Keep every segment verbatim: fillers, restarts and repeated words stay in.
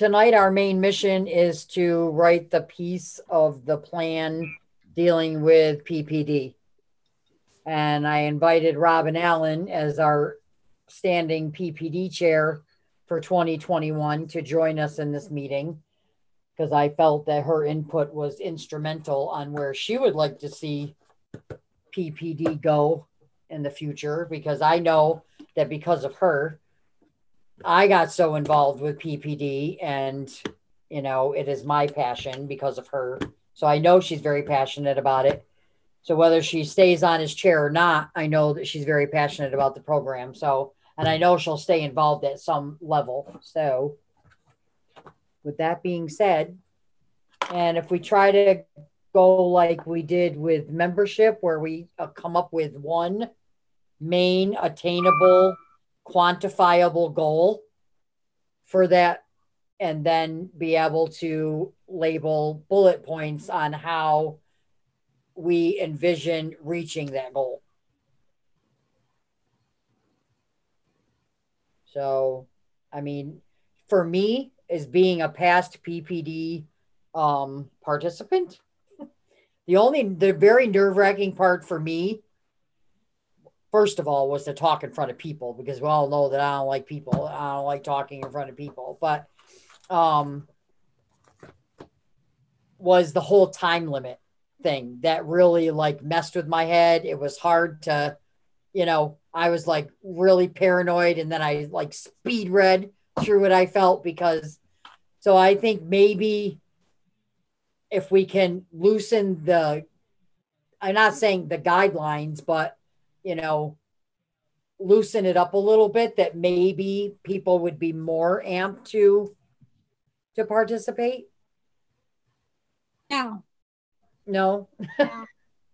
tonight our main mission is to write the piece of the plan dealing with P P D. And I invited Robin Allen as our standing P P D chair for twenty twenty-one to join us in this meeting because I felt that her input was instrumental on where she would like to see P P D go in the future, because I know that because of her, I got so involved with P P D, and you know, it is my passion because of her. So I know she's very passionate about it. So whether she stays on as chair or not, I know that she's very passionate about the program. So, and I know she'll stay involved at some level. So with that being said, and if we try to go like we did with membership, where we uh, come up with one main attainable, quantifiable goal for that, and then be able to label bullet points on how we envision reaching that goal. So, I mean, for me, as being a past P P D um, participant, the only, the very nerve wracking part for me, first of all, was to talk in front of people, because we all know that I don't like people. I don't like talking in front of people. But um, was the whole time limit thing that really like messed with my head. It was hard to, you know, I was like really paranoid, and then I like speed read through what I felt, because so I think maybe if we can loosen the, I'm not saying the guidelines, but you know, loosen it up a little bit, that maybe people would be more amped to to participate. No. No. No.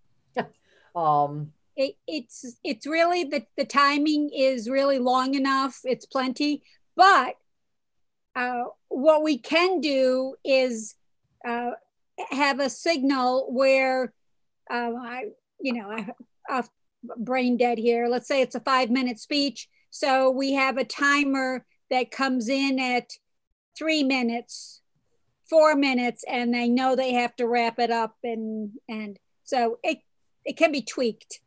um it, it's it's really the, the timing is really long enough. It's plenty. But uh, what we can do is uh, have a signal where uh, I, you know, I, off brain dead here. Let's say it's a five minute speech. So we have a timer that comes in at three minutes, four minutes, and they know they have to wrap it up. And, and so it, it can be tweaked.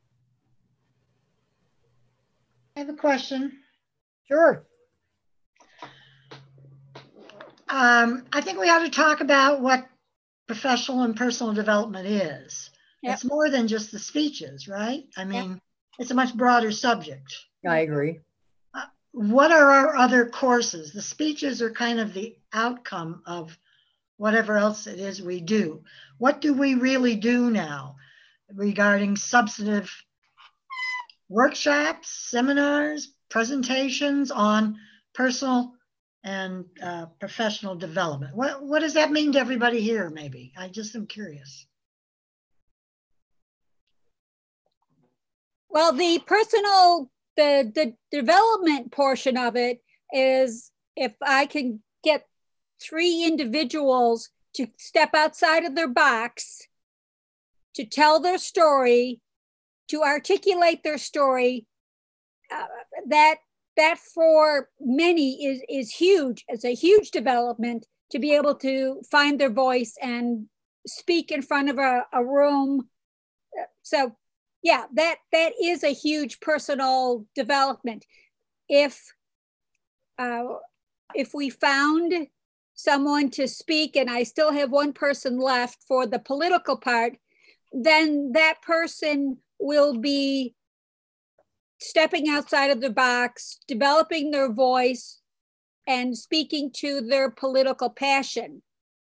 I have a question. Sure. Um, I think we ought to talk about what professional and personal development is. Yep. It's more than just the speeches, right? I mean, yep. It's a much broader subject. I agree. Uh, what are our other courses? The speeches are kind of the outcome of whatever else it is we do. What do we really do now regarding substantive workshops, seminars, presentations on personal and uh, professional development? What, what does that mean to everybody here, maybe? I just am curious. Well, the personal, the, the development portion of it is if I can get three individuals to step outside of their box, to tell their story, to articulate their story, uh, that that for many is, is huge. It's a huge development to be able to find their voice and speak in front of a, a room. So yeah, that, that is a huge personal development. If, uh, if we found someone to speak, and I still have one person left for the political part, then that person will be stepping outside of the box, developing their voice, and speaking to their political passion.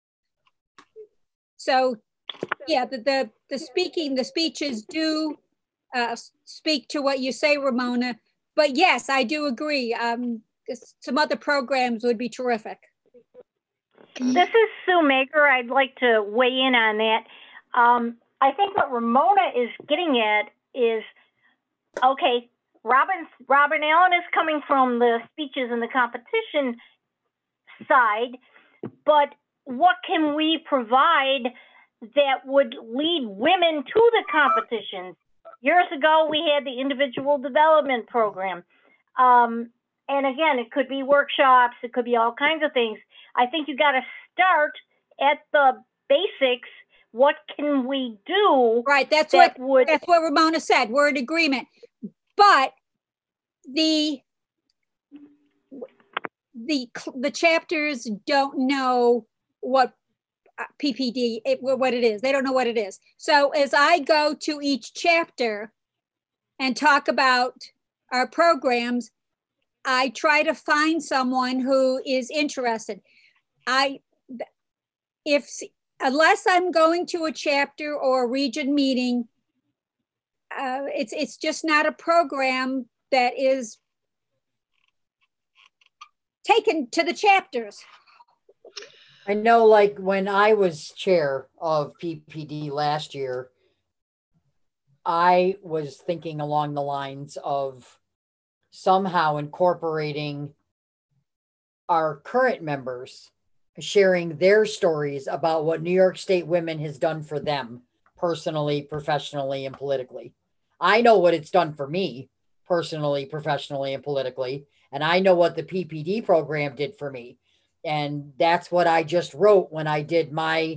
So yeah, the, the, the speaking, the speeches do uh, speak to what you say, Ramona. But yes, I do agree. Um, some other programs would be terrific. This is Sue Maker. I'd like to weigh in on that. Um, I think what Ramona is getting at is, okay, Robin, Robin Allen is coming from the speeches and the competition side, but what can we provide that would lead women to the competitions? Years ago, we had the individual development program. Um, and again, it could be workshops, it could be all kinds of things. I think you got to start at the basics. What can we do? Right. That's that what would that's what Ramona said. We're in agreement. But the the the chapters don't know what P P D it, what it is. They don't know what it is. So as I go to each chapter and talk about our programs, I try to find someone who is interested. I if unless I'm going to a chapter or a region meeting, uh, it's it's just not a program that is taken to the chapters. I know, like when I was chair of P P D last year, I was thinking along the lines of somehow incorporating our current members, sharing their stories about what New York State Women has done for them personally, professionally, and politically. I know what it's done for me personally, professionally, and politically, and I know what the P P D program did for me. And that's what I just wrote when I did my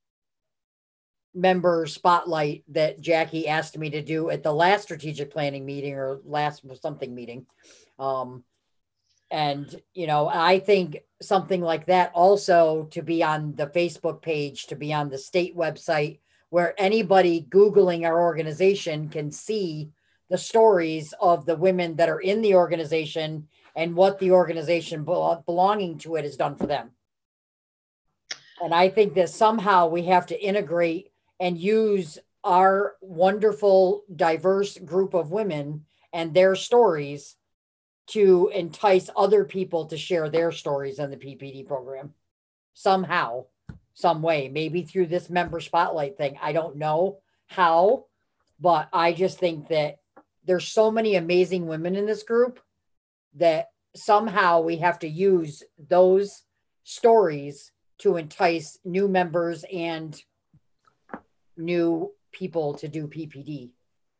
member spotlight that Jackie asked me to do at the last strategic planning meeting or last something meeting. Um, and, you know, I think something like that also to be on the Facebook page, to be on the state website, where anybody Googling our organization can see the stories of the women that are in the organization and what the organization belonging to it has done for them. And I think that somehow we have to integrate and use our wonderful, diverse group of women and their stories to entice other people to share their stories in the P P D program. Somehow, some way, maybe through this member spotlight thing. I don't know how, but I just think that there's so many amazing women in this group that somehow we have to use those stories to entice new members and new people to do P P D.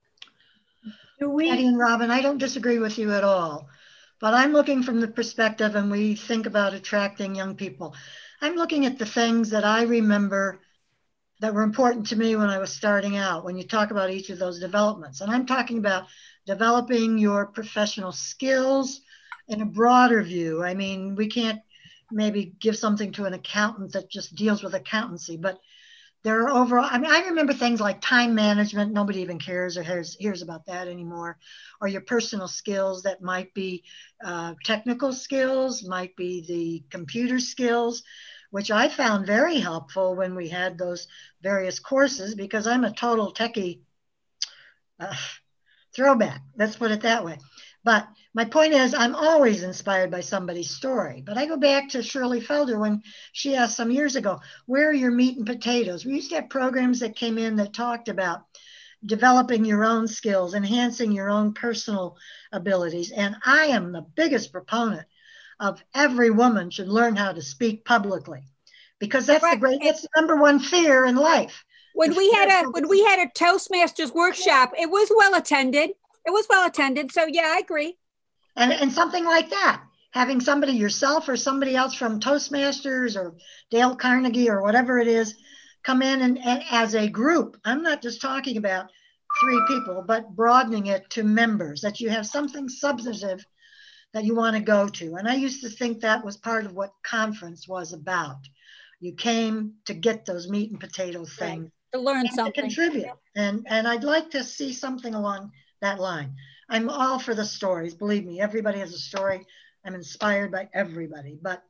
Do we, Patty and Robin, I don't disagree with you at all, but I'm looking from the perspective, and we think about attracting young people. I'm looking at the things that I remember that were important to me when I was starting out, when you talk about each of those developments. And I'm talking about developing your professional skills in a broader view. I mean, we can't maybe give something to an accountant that just deals with accountancy, but there are overall, I mean, I remember things like time management. Nobody even cares or hears, hears about that anymore. Or your personal skills that might be uh, technical skills, might be the computer skills, which I found very helpful when we had those various courses, because I'm a total techie uh, throwback. Let's put it that way. But my point is, I'm always inspired by somebody's story. But I go back to Shirley Felder when she asked some years ago, where are your meat and potatoes? We used to have programs that came in that talked about developing your own skills, enhancing your own personal abilities. And I am the biggest proponent of every woman should learn how to speak publicly, because that's right. the great, that's the number one fear in life. When we had a when we had a Toastmasters workshop, it was well attended. It was well attended. So yeah, I agree. And and something like that, having somebody yourself or somebody else from Toastmasters or Dale Carnegie or whatever it is, come in and, and as a group. I'm not just talking about three people, but broadening it to members, that you have something substantive that you want to go to. And I used to think that was part of what conference was about. You came to get those meat and potato things. Right. To learn and something. To contribute. Yep. And, and I'd like to see something along that line. I'm all for the stories. Believe me, everybody has a story. I'm inspired by everybody. But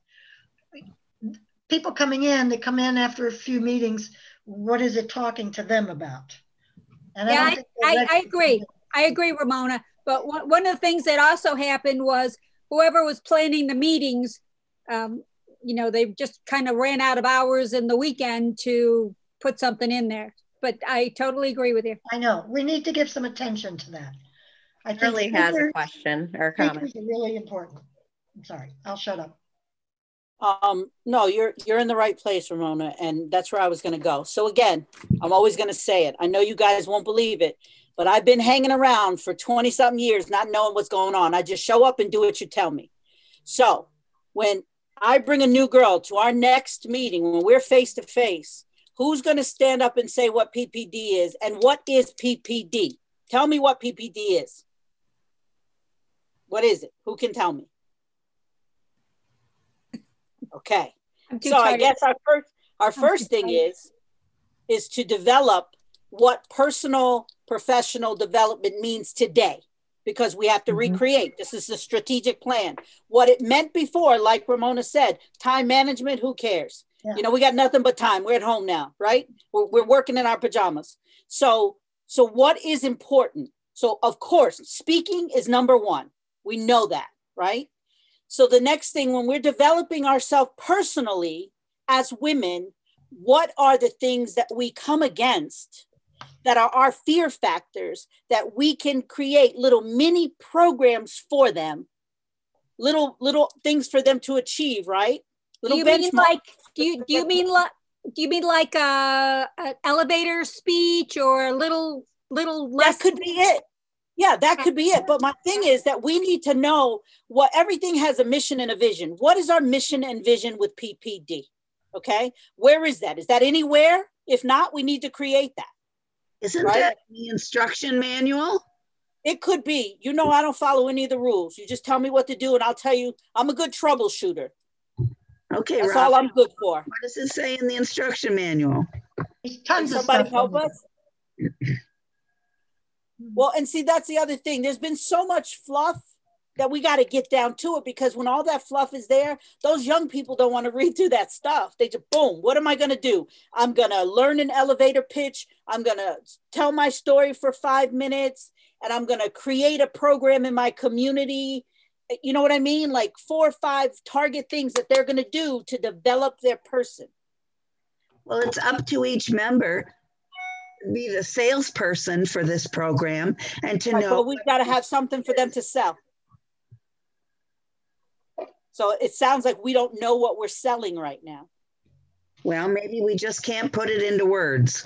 people coming in, they come in after a few meetings, what is it talking to them about? And yeah, I, I, I, I agree. I agree, Ramona. But one, one of the things that also happened was whoever was planning the meetings, um, you know, they just kind of ran out of hours in the weekend to put something in there. But I totally agree with you. I know. We need to give some attention to that. I think Shirley has a question or a comment. Speakers are really important. I'm sorry. I'll shut up. Um, no, you're you're in the right place, Ramona, and that's where I was going to go. So again, I'm always going to say it. I know you guys won't believe it, but I've been hanging around for twenty something years, not knowing what's going on. I just show up and do what you tell me. So when I bring a new girl to our next meeting, when we're face to face, who's going to stand up and say what P P D is and what is P P D? Tell me what P P D is. What is it? Who can tell me? Okay. So I guess our first, our first thing is, is to develop what personal professional development means today, because we have to mm-hmm. recreate. This is the strategic plan. What it meant before, like Ramona said, time management, who cares? Yeah. You know, we got nothing but time. We're at home now, right? We're, we're working in our pajamas. So, so what is important? So of course, speaking is number one. We know that, right? So the next thing, when we're developing ourselves personally as women, what are the things that we come against that are our fear factors that we can create little mini programs for them, little little things for them to achieve, right? Little do you mean like do you do you mean like do you mean like a an elevator speech or a little little that could be it. Yeah, that could be it. But my thing is that we need to know what everything has a mission and a vision. What is our mission and vision with P P D? Okay, where is that? Is that anywhere? If not, we need to create that. Isn't right? that the instruction manual? It could be. You know, I don't follow any of the rules. You just tell me what to do and I'll tell you. I'm a good troubleshooter. Okay, that's Rob, all I'm good for. What does it say in the instruction manual? Tons Can of somebody stuff help us? Well, and see, that's the other thing. There's been so much fluff that we got to get down to it, because when all that fluff is there, those young people don't want to read through that stuff. They just, boom, what am I going to do? I'm going to learn an elevator pitch. I'm going to tell my story for five minutes, and I'm going to create a program in my community. You know what I mean? Like four or five target things that they're going to do to develop their person. Well, it's up to each member to be the salesperson for this program and to right, know. But we've got to have something for them to sell. So it sounds like we don't know what we're selling right now. Well, maybe we just can't put it into words.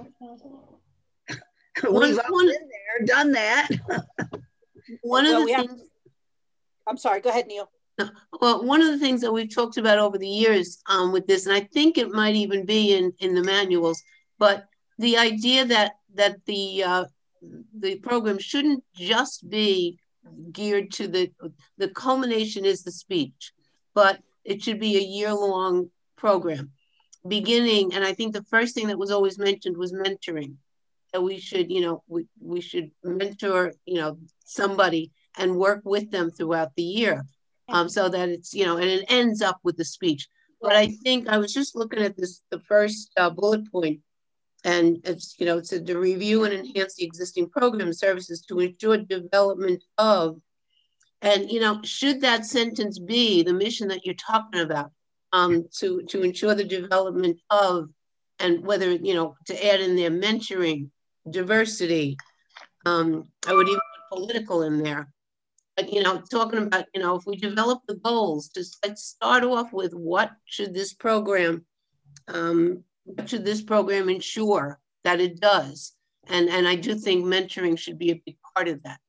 One, We've all one, been there, done that. One well, of the have, things. I'm sorry, go ahead, Neil. Well, one of the things that we've talked about over the years um, with this, and I think it might even be in, in the manuals, but the idea that that the uh, the program shouldn't just be geared to the, the culmination is the speech, but it should be a year-long program beginning. And I think the first thing that was always mentioned was mentoring, that we should, you know, we, we should mentor, you know, somebody and work with them throughout the year um, so that it's, you know, and it ends up with the speech. But I think I was just looking at this, the first uh, bullet point, and it's, you know, it said to review and enhance the existing program services to ensure development of, and, you know, should that sentence be the mission that you're talking about, um, to, to ensure the development of, and whether, you know, to add in there mentoring, diversity, um, I would even put political in there. But, you know, talking about, you know, if we develop the goals, just let's start off with what should this program, um, what should this program ensure that it does? And, and I do think mentoring should be a big part of that.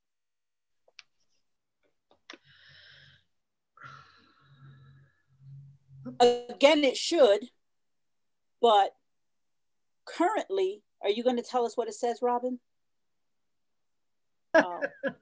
Again, it should, but currently, are you going to tell us what it says, Robin? Oh.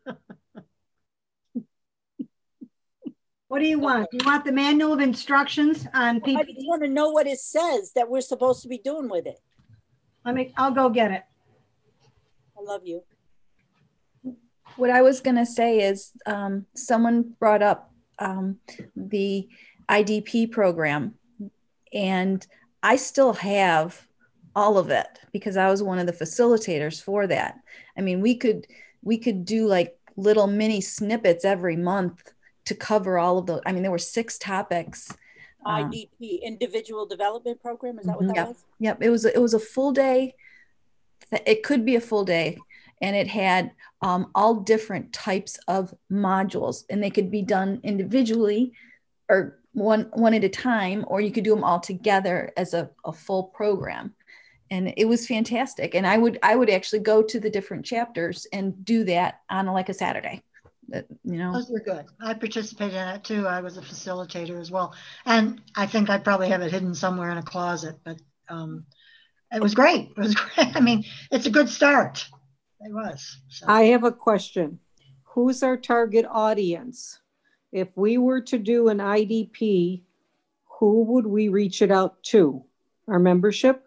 What do you want? Do you want the manual of instructions on P P D? I just want to know what it says that we're supposed to be doing with it. Let me, I'll go get it. I love you. What I was going to say is um, someone brought up um, the I D P program, and I still have all of it because I was one of the facilitators for that. I mean, we could, we could do like little mini snippets every month to cover all of those. I mean, there were six topics. Um, I D P, Individual Development Program, is that what that yep, was? Yep, it was, it was a full day. It could be a full day, and it had um, all different types of modules, and they could be done individually or one, one at a time, or you could do them all together as a, a full program. and it was fantastic. And I would I would actually go to the different chapters and do that on like a Saturday. That, you know, those were good. I participated in it too. I was a facilitator as well, and I think I probably have it hidden somewhere in a closet. But um, it was great. It was great. I mean, it's a good start. It was. So. I have a question. Who's our target audience? If we were to do an I D P, who would we reach it out to? Our membership?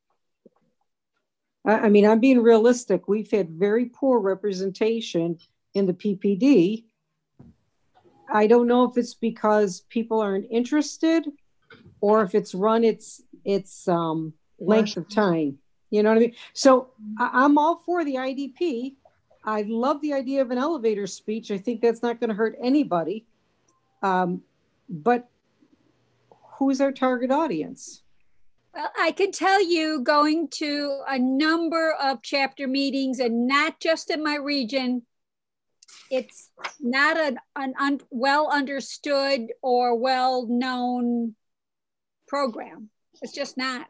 I, I mean, I'm being realistic. We've had very poor representation in the P P D. I don't know if it's because people aren't interested or if it's run its its um, length of time. You know what I mean? So I, I'm all for the I D P. I love the idea of an elevator speech. I think that's not going to hurt anybody. Um, but who's our target audience? Well, I can tell you, going to a number of chapter meetings, and not just in my region, it's not an, an un, well understood or well known program. It's just not.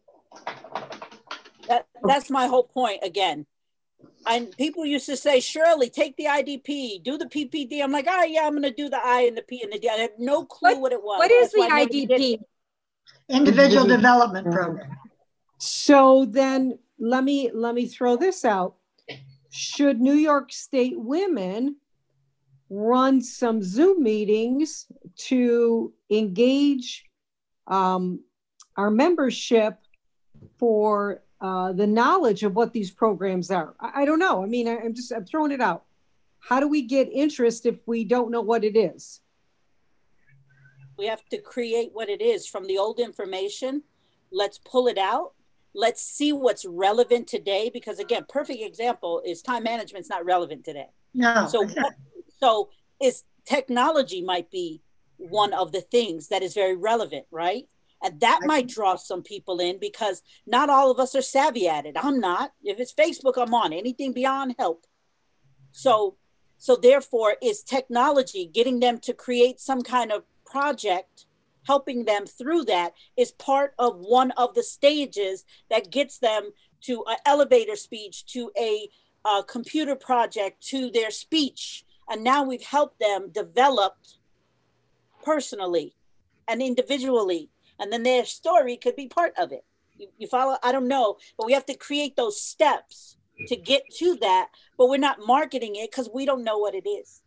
That, that's my whole point again. And people used to say, Shirley, take the I D P, do the P P D. I'm like, oh yeah, I'm going to do the I and the P and the D. I had no clue what, what it was. What is the I D P? Individual Development Program. So then let me let me throw this out. Should New York State women run some Zoom meetings to engage um, our membership for uh, the knowledge of what these programs are? I, I don't know. I mean, I, I'm just I'm throwing it out. How do we get interest if we don't know what it is? We have to create what it is from the old information. Let's pull it out. Let's see what's relevant today. Because again, perfect example is time management's not relevant today. No. So, so is technology might be one of the things that is very relevant, right? And that might draw some people in because not all of us are savvy at it. I'm not. If it's Facebook, I'm on. Anything beyond help. So, so therefore, is technology getting them to create some kind of project, helping them through that is part of one of the stages that gets them to an elevator speech, to a, a computer project, to their speech. And now we've helped them develop personally and individually. And then their story could be part of it. You, you follow? I don't know, but we have to create those steps to get to that, but we're not marketing it because we don't know what it is.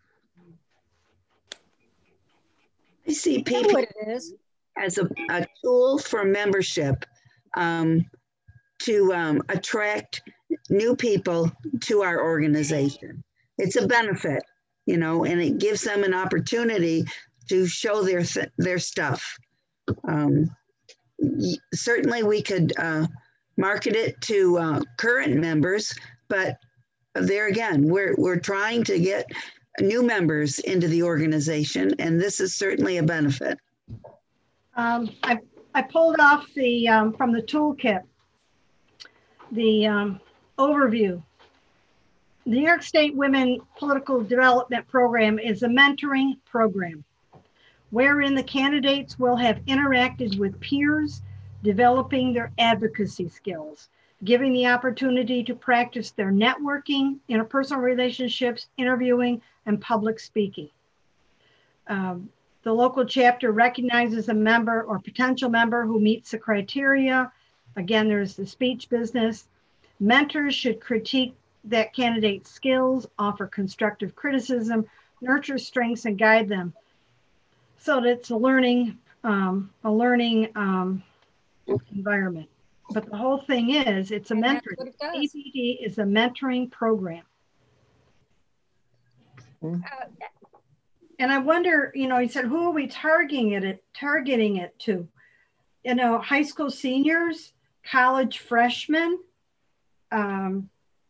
I see P P D as a, a tool for membership um, to um, attract new people to our organization. It's a benefit, you know, and it gives them an opportunity to show their th their stuff. Um, certainly we could uh, market it to uh, current members, but there again, we're, we're trying to get new members into the organization, and this is certainly a benefit. Um, I, I pulled off the, um, from the toolkit, the um, overview. The New York State Women Political Development Program is a mentoring program wherein the candidates will have interacted with peers, developing their advocacy skills, giving the opportunity to practice their networking, interpersonal relationships, interviewing, and public speaking. Um, the local chapter recognizes a member or potential member who meets the criteria. Again, there's the speech business. Mentors should critique that candidate's skills, offer constructive criticism, nurture strengths, and guide them. So that's a learning, um, a learning um, environment. But the whole thing is, it's a mentoring. P P D is a mentoring program. Uh, and I wonder, you know, he said, who are we targeting it, targeting it to? You know, high school seniors, college freshmen. Um,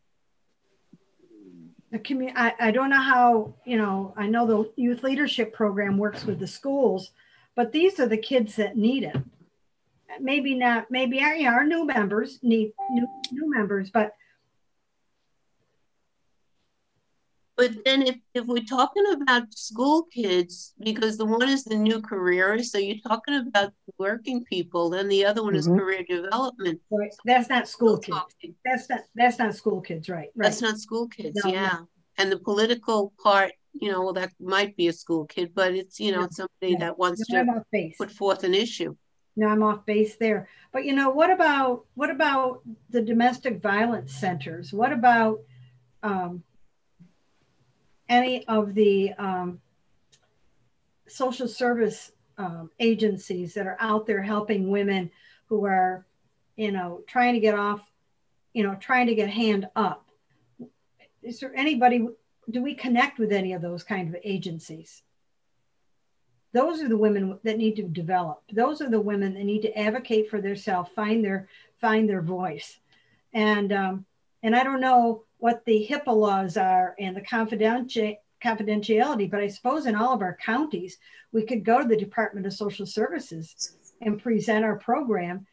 the community. I, I don't know how, you know, I know the youth leadership program works with the schools, but these are the kids that need it. Maybe not, maybe our, yeah, our new members need new, new members, but But then if, if we're talking about school kids, because the one is the new careers, so you're talking about working people, then the other one is Mhm. career development. Right. That's not school kids. That's not, that's not school kids, right? Right. That's not school kids, No, yeah. no. And the political part, you know, well, that might be a school kid, but it's, you know, No, somebody no. that wants No, I'm to off base. put forth an issue. No, I'm off base there. But you know, what about what about the domestic violence centers? What about um, any of the um, social service um, agencies that are out there helping women who are, you know, trying to get off, you know, trying to get hand up? Is there anybody, do we connect with any of those kind of agencies? Those are the women that need to develop. Those are the women that need to advocate for themselves, find their find their voice. And um, and I don't know what the HIPAA laws are and the confidenti confidentiality, but I suppose in all of our counties, we could go to the Department of Social Services and present our program.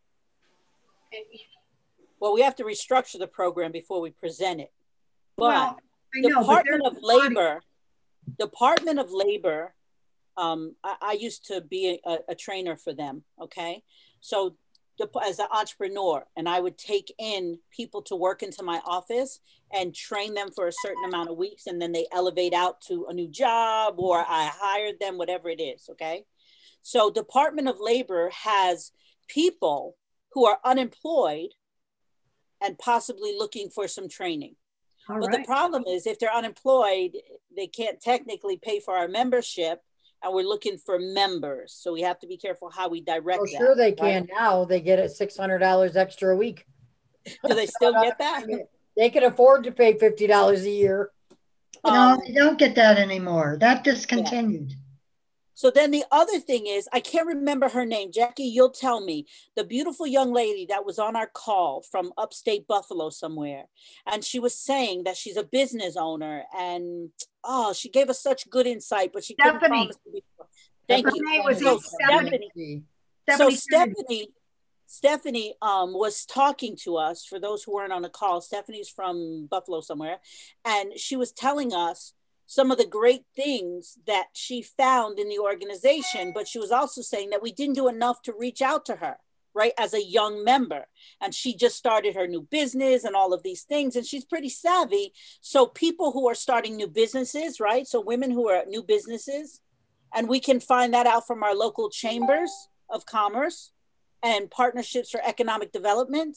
Well, we have to restructure the program before we present it. But well, I know, Department but of Labor, Department of Labor, um, I, I used to be a, a trainer for them, okay? So the, as an entrepreneur, and I would take in people to work into my office and train them for a certain amount of weeks, and then they elevate out to a new job, or I hired them, whatever it is, okay? So Department of Labor has people who are unemployed and possibly looking for some training. All but right. the problem is if they're unemployed, they can't technically pay for our membership, and we're looking for members. So we have to be careful how we direct Oh, that. sure they right? can now. They get it six hundred dollars extra a week. Do they still get that? They can afford to pay fifty dollars a year. No, Um, they don't get that anymore. That discontinued. So then the other thing is, I can't remember her name. Jackie, you'll tell me. The beautiful young lady that was on our call from upstate Buffalo somewhere. And she was saying that she's a business owner. And, oh, she gave us such good insight, but she couldn't Stephanie. promise to be. Thank Her you. name was So Stephanie. Stephanie, Stephanie so Stephanie, Stephanie um, was talking to us, for those who weren't on the call. Stephanie's from Buffalo somewhere. And she was telling us some of the great things that she found in the organization, but she was also saying that we didn't do enough to reach out to her, right, as a young member. And she just started her new business and all of these things, and she's pretty savvy. So people who are starting new businesses, right, so women who are new businesses, and we can find that out from our local chambers of commerce and partnerships for economic development,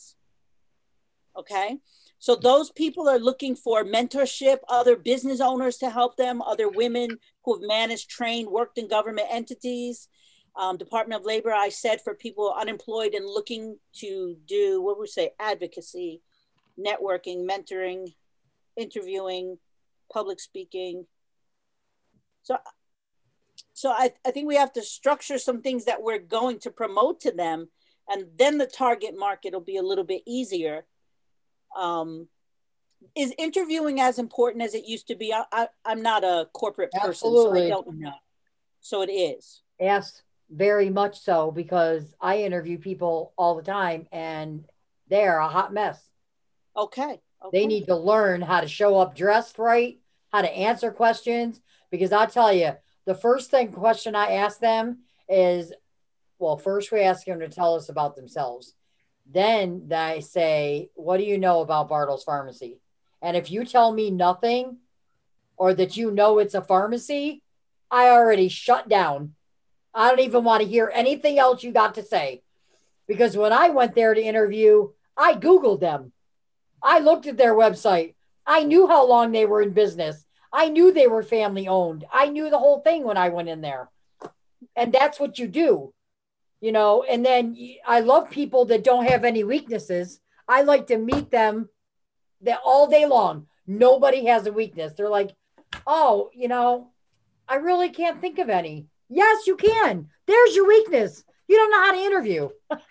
okay? So those people are looking for mentorship, other business owners to help them, other women who have managed, trained, worked in government entities. Um, Department of Labor, I said, for people unemployed and looking to do, what would we say, advocacy, networking, mentoring, interviewing, public speaking. So, so I, I think we have to structure some things that we're going to promote to them, and then the target market will be a little bit easier. Um, is interviewing as important as it used to be? I, I, I'm not a corporate person, Absolutely. so I don't know. So it is. Yes, very much so, because I interview people all the time and they're a hot mess. Okay. okay. They need to learn how to show up dressed right, how to answer questions, because I'll tell you, the first thing question I ask them is, well, first we ask them to tell us about themselves. Then I say, what do you know about Bartles Pharmacy? And if you tell me nothing, or that you know it's a pharmacy, I already shut down. I don't even want to hear anything else you got to say. Because when I went there to interview, I Googled them. I looked at their website. I knew how long they were in business. I knew they were family owned. I knew the whole thing when I went in there. And that's what you do. You know, and then I love people that don't have any weaknesses. I like to meet them that all day long. Nobody has a weakness. They're like, oh, you know, I really can't think of any. Yes, you can. There's your weakness. You don't know how to interview.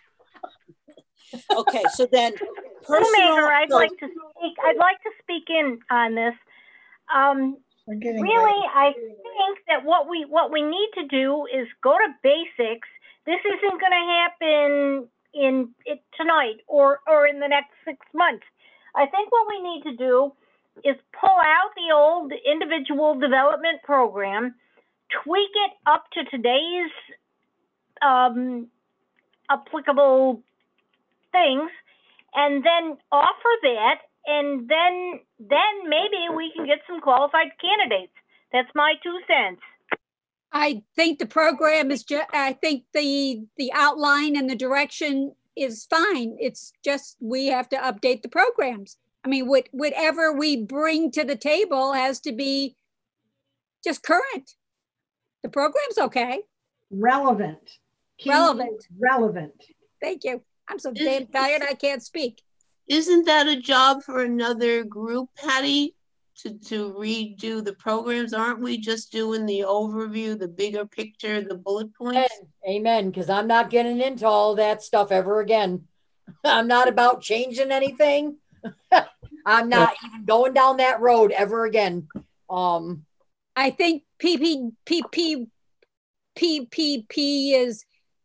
Okay, so then personal. Maker, I'd so, like to speak. I'd like to speak in on this. Um, really, ready. I think that what we what we need to do is go to basics. This isn't going to happen in it tonight or or in the next six months. I think what we need to do is pull out the old individual development program, tweak it up to today's um, applicable things, and then offer that, and then then maybe we can get some qualified candidates. That's my two cents. I think the program is just, I think the the outline and the direction is fine. It's just we have to update the programs. I mean, what, whatever we bring to the table has to be just current. The program's okay. Relevant. Key Relevant. Relevant. Thank you. I'm so damn tired I can't speak. Isn't that a job for another group, Patty? To, to redo the programs? Aren't we just doing the overview, the bigger picture, the bullet points? Amen, because I'm not getting into all that stuff ever again. I'm not about changing anything. I'm not even going down that road ever again. Um, I think P P P P P P P is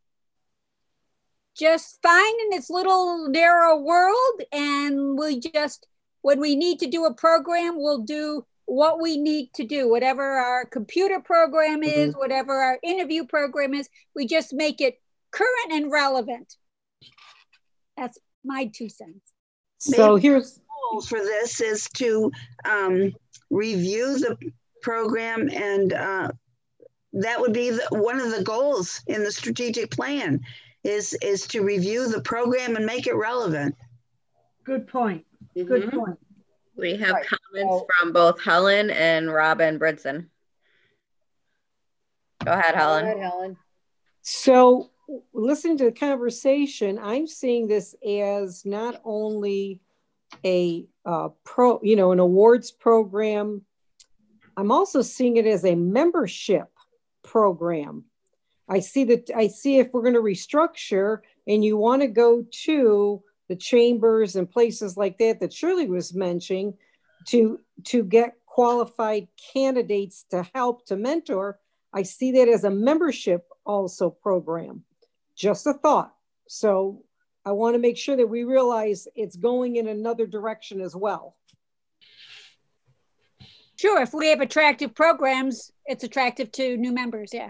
just fine in its little narrow world, and we just, when we need to do a program, we'll do what we need to do. Whatever our computer program is, mm-hmm. whatever our interview program is, we just make it current and relevant. That's my two cents. So Maybe here's for this is to um, review the program, and uh, that would be the, one of the goals in the strategic plan is is to review the program and make it relevant. Good point. Mm-hmm. Good point. We have right. comments oh. from both Helen and Robin Bridson. Go ahead, Go Helen. ahead, Helen. So listening to the conversation, I'm seeing this as not only a uh, pro, you know, an awards program. I'm also seeing it as a membership program. I see that. I see if we're going to restructure, and you want to go to the chambers and places like that that Shirley was mentioning, to to get qualified candidates to help to mentor. I see that as a membership also program. Just a thought. So I want to make sure that we realize it's going in another direction as well. Sure, if we have attractive programs, it's attractive to new members, yeah.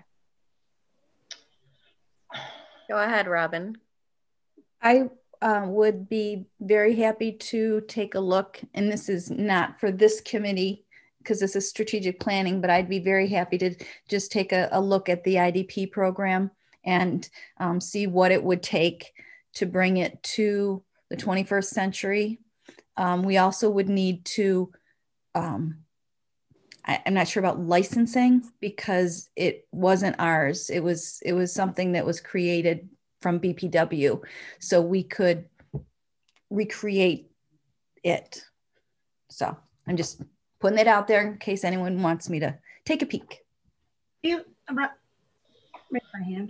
Go ahead, Robin. I uh, would be very happy to take a look, and this is not for this committee because this is strategic planning, but I'd be very happy to just take a, a look at the I D P program and um, see what it would take to bring it to the twenty-first century. Um, we also would need to, um, I, I'm not sure about licensing because it wasn't ours. It was, it was something that was created from B P W. So we could recreate it. So I'm just putting it out there in case anyone wants me to take a peek. You, raise my hand.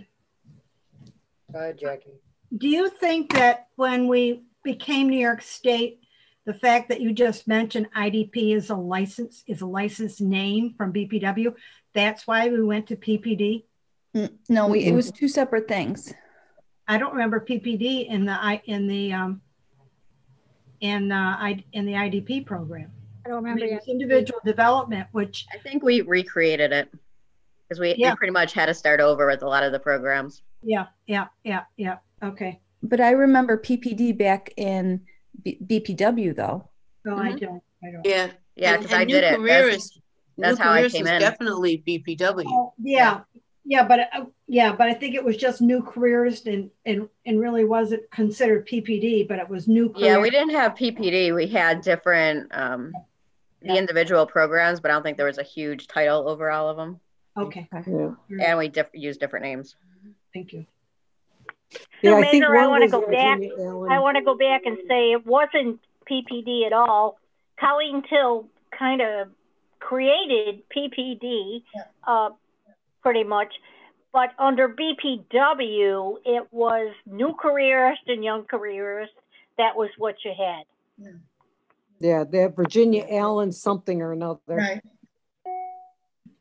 Go ahead, Jackie. Do you think that when we became New York State, the fact that you just mentioned I D P is a license, is a licensed name from B P W, that's why we went to P P D? No, we, it was two separate things. I don't remember P P D in the I in the um in uh I in the I D P program. I don't remember. I mean, individual development, which I think we recreated it because we, yeah. we pretty much had to start over with a lot of the programs. Yeah, yeah, yeah, yeah. Okay. But I remember P P D back in B- BPW though. No, mm-hmm. I don't. I don't. Yeah, yeah, because I did it. That's, that's how I came in. Definitely B P W. Oh, yeah, yeah, but uh, yeah, but I think it was just new careers, and and and really wasn't considered P P D, but it was new. Yeah, we didn't have P P D. We had different um, the yeah. individual programs, but I don't think there was a huge title over all of them. Okay. Yeah. And we diff- used different names. Thank you. So yeah, I, Mazer, I want to go Virginia back. Allen. I want to go back and say it wasn't P P D at all. Colleen Till kind of created P P D, yeah. uh, pretty much, but under B P W, it was new careerist and young careerist. That was what you had. Yeah, yeah that Virginia Allen something or another. Right.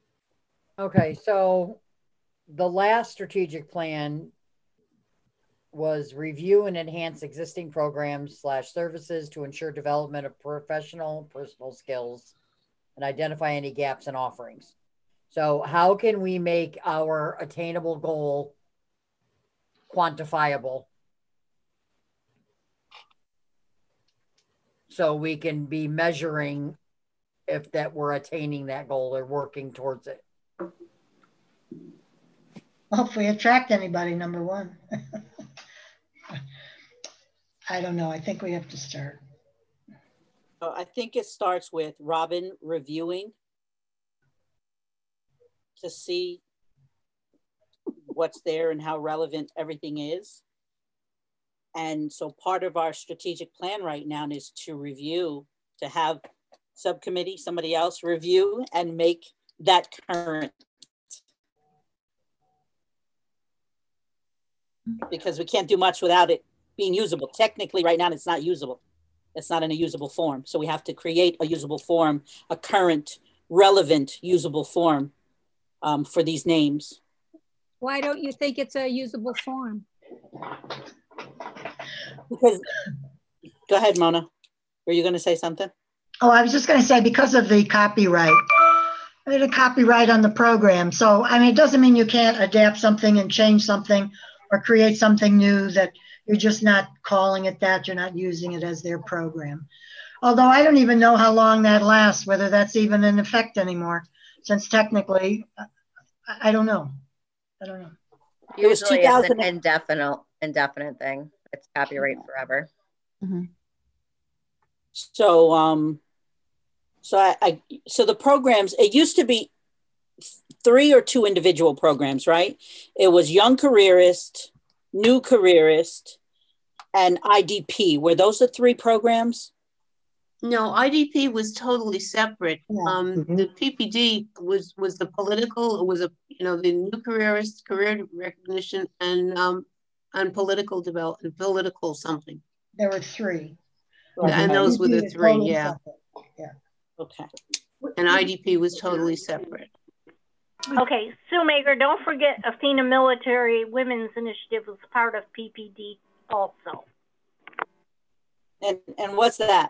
Okay, so the last strategic plan was review and enhance existing programs slash services to ensure development of professional personal skills and identify any gaps in offerings. So how can we make our attainable goal quantifiable so we can be measuring if that we're attaining that goal or working towards it? Well, if we attract anybody, number one. I don't know. I think we have to start. So I think it starts with Robin reviewing to see what's there and how relevant everything is. And so part of our strategic plan right now is to review, to have subcommittee, somebody else review and make that current. Because we can't do much without it being usable. Technically right now it's not usable. It's not in a usable form. So we have to create a usable form, a current, relevant, usable form um, for these names. Why don't you think it's a usable form? Because, go ahead, Mona. Were you going to say something? Oh, I was just going to say, because of the copyright, I mean, a copyright on the program. So, I mean, it doesn't mean you can't adapt something and change something or create something new that you're just not calling it that. You're not using it as their program. Although I don't even know how long that lasts, whether that's even in effect anymore, since technically, I don't know. I don't know. Usually it's an indefinite, indefinite thing. It's copyright forever. Mm-hmm. So, um, so I, I, so the programs, it used to be three or two individual programs, right? It was Young Careerist, New Careerist, and I D P. Were those the three programs? No, I D P was totally separate. Yeah. Um, Mm-hmm. The P P D was was the political, it was a you know the New Careerist, career recognition, and um, and political development, political something. There were three. Right. And those were the I D P is three, totally yeah. separate. Yeah. Okay. And I D P was totally separate. Okay, Sue Maker, don't forget Athena Military Women's Initiative was part of P P D also. And and what's that?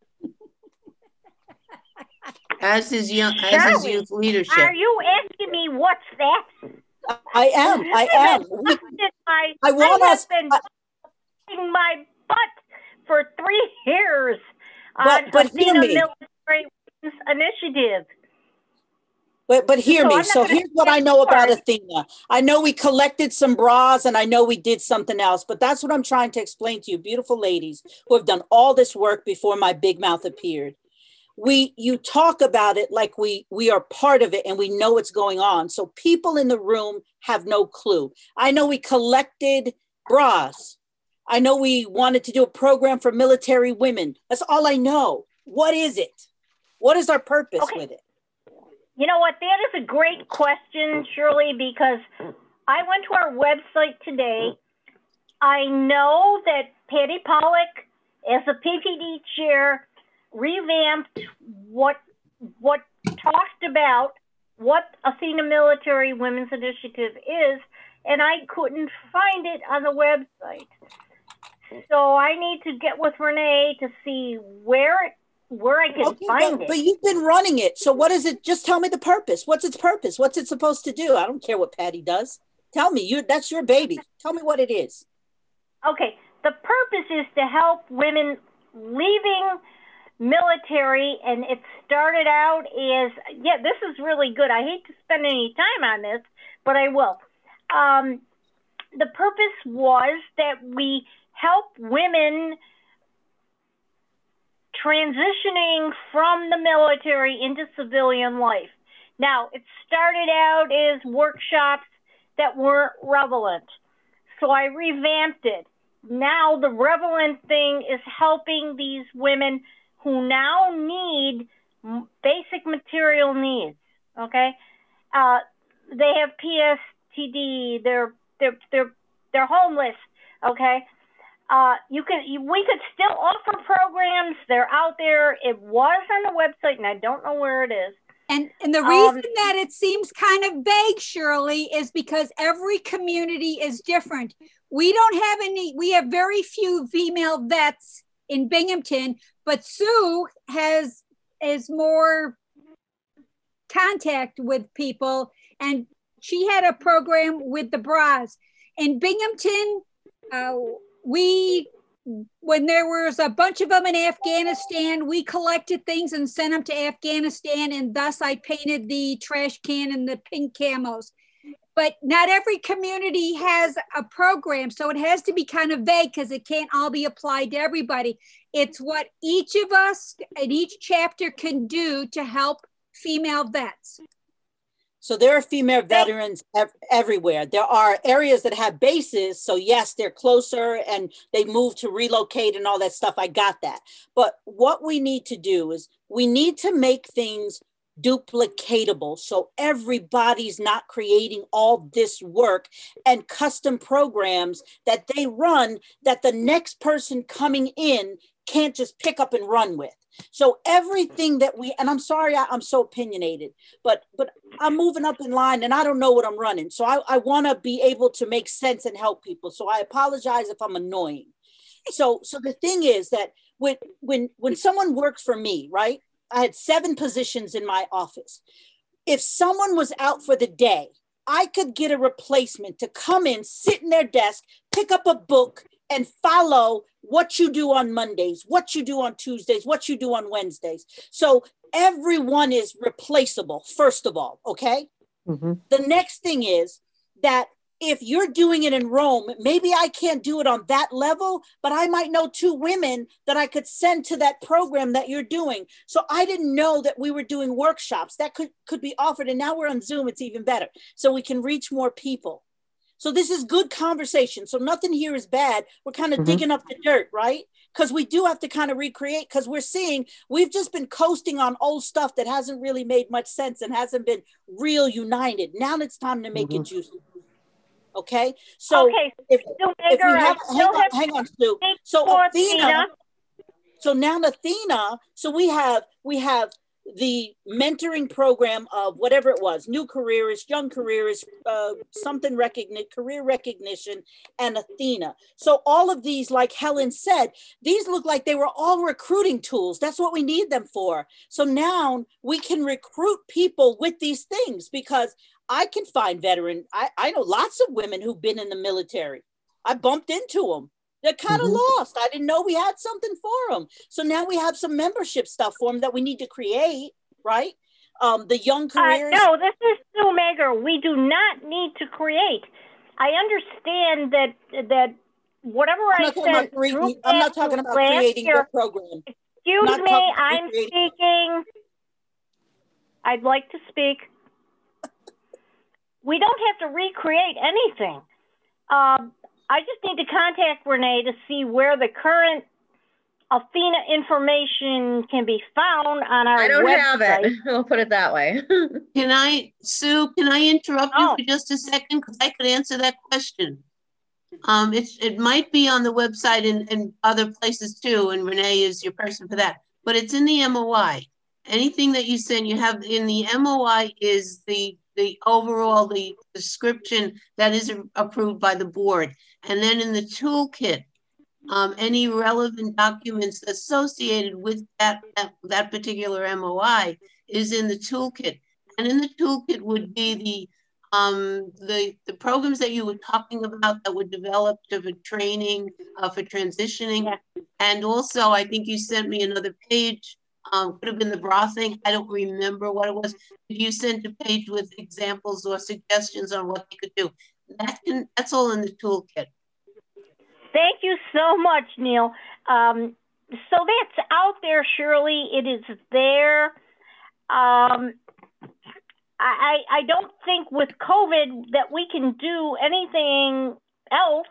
As is young, as Shirley, is youth leadership. Are you asking me what's that? I am. I am. We, I, I want I us. have been I, busting my butt for three years but on but Athena hear me. Military Women's Initiative. But but hear So me. I'm not So gonna here's what I know start. about Athena. I know we collected some bras and I know we did something else, but that's what I'm trying to explain to you, beautiful ladies who have done all this work before my big mouth appeared. We you talk about it like we we are part of it and we know what's going on. So people in the room have no clue. I know we collected bras. I know we wanted to do a program for military women. That's all I know. What is it? What is our purpose Okay. with it? You know what? That is a great question, Shirley, because I went to our website today. I know that Patty Pollock, as a P P D chair, revamped what what talked about what Athena Military Women's Initiative is, and I couldn't find it on the website. So I need to get with Renee to see where it where I can Okay, find but, it. but you've been running it. So what is it? Just tell me the purpose. What's its purpose? What's it supposed to do? I don't care what Patty does. Tell me. You that's your baby. Tell me what it is. Okay, the purpose is to help women leaving military, and it started out as, yeah, this is really good. I hate to spend any time on this, but I will. Um, the purpose was that we help women transitioning from the military into civilian life. Now, it started out as workshops that weren't relevant, so I revamped it. Now the relevant thing is helping these women who now need basic material needs, okay? Uh, they have P S T D, they're, they're, they're, they're homeless, okay? Uh, you can, you, we could still offer programs. They're out there. It was on the website, and I don't know where it is. And, and the reason um, that it seems kind of vague, Shirley, is because every community is different. We don't have any, we have very few female vets in Binghamton, but Sue has is more contact with people, and she had a program with the bras. In Binghamton, uh, we, when there was a bunch of them in Afghanistan, we collected things and sent them to Afghanistan, and thus I painted the trash can and the pink camos. But not every community has a program, so it has to be kind of vague because it can't all be applied to everybody. It's what each of us in each chapter can do to help female vets. So there are female veterans ev everywhere. There are areas that have bases. So yes, they're closer and they move to relocate and all that stuff. I got that. But what we need to do is we need to make things duplicatable. So everybody's not creating all this work and custom programs that they run that the next person coming in can't just pick up and run with. So everything that we, and I'm sorry, I, I'm so opinionated, but but I'm moving up in line and I don't know what I'm running. So I, I want to be able to make sense and help people. So I apologize if I'm annoying. So so the thing is that when when when someone works for me, right? I had seven positions in my office. If someone was out for the day, I could get a replacement to come in, sit in their desk, pick up a book, and follow what you do on Mondays, what you do on Tuesdays, what you do on Wednesdays. So everyone is replaceable, first of all, okay? Mm-hmm. The next thing is that if you're doing it in Rome, maybe I can't do it on that level, but I might know two women that I could send to that program that you're doing. So I didn't know that we were doing workshops that could, could be offered. And now we're on Zoom, it's even better. So we can reach more people. So this is good conversation. So nothing here is bad. We're kind of mm-hmm. digging up the dirt, right? Because we do have to kind of recreate, because we're seeing, we've just been coasting on old stuff that hasn't really made much sense and hasn't been real united. Now it's time to make mm-hmm. it juicy. Okay, so okay. if, if we have, hang on, hang on, Sue. So Athena, so now Athena, so we have, we have the mentoring program of whatever it was, new careerist, young careerist, uh, something recognition, career recognition, and Athena. So all of these, like Helen said, these look like they were all recruiting tools. That's what we need them for. So now we can recruit people with these things, because I can find veteran. I, I know lots of women who've been in the military. I bumped into them. They're kind of mm-hmm. lost. I didn't know we had something for them. So now we have some membership stuff for them that we need to create, right? Um, the young careers. Uh, no, this is Sue Mager. We do not need to create. I understand that that whatever I'm I said. Creating, I'm not talking about creating year, your program. Excuse me, I'm speaking. I'd like to speak. We don't have to recreate anything. Um, I just need to contact Renee to see where the current Athena information can be found on our website. I don't website. have it. I'll put it that way. Can I, Sue, can I interrupt oh. you for just a second? Because I could answer that question. Um, it's, it might be on the website and, and other places too, and Renee is your person for that. But it's in the M O I. Anything that you send, you have in the M O I is the the overall, the description that is approved by the board. And then in the toolkit, um, any relevant documents associated with that, that, that particular M O I is in the toolkit. And in the toolkit would be the, um, the, the programs that you were talking about that were developed for training, uh, for transitioning. Yeah. And also, I think you sent me another page. Um, could have been the bra thing. I don't remember what it was. You sent a page with examples or suggestions on what they could do. That can, that's all in the toolkit. Thank you so much, Neil. Um, so that's out there, Shirley. It is there. Um, I, I don't think with COVID that we can do anything else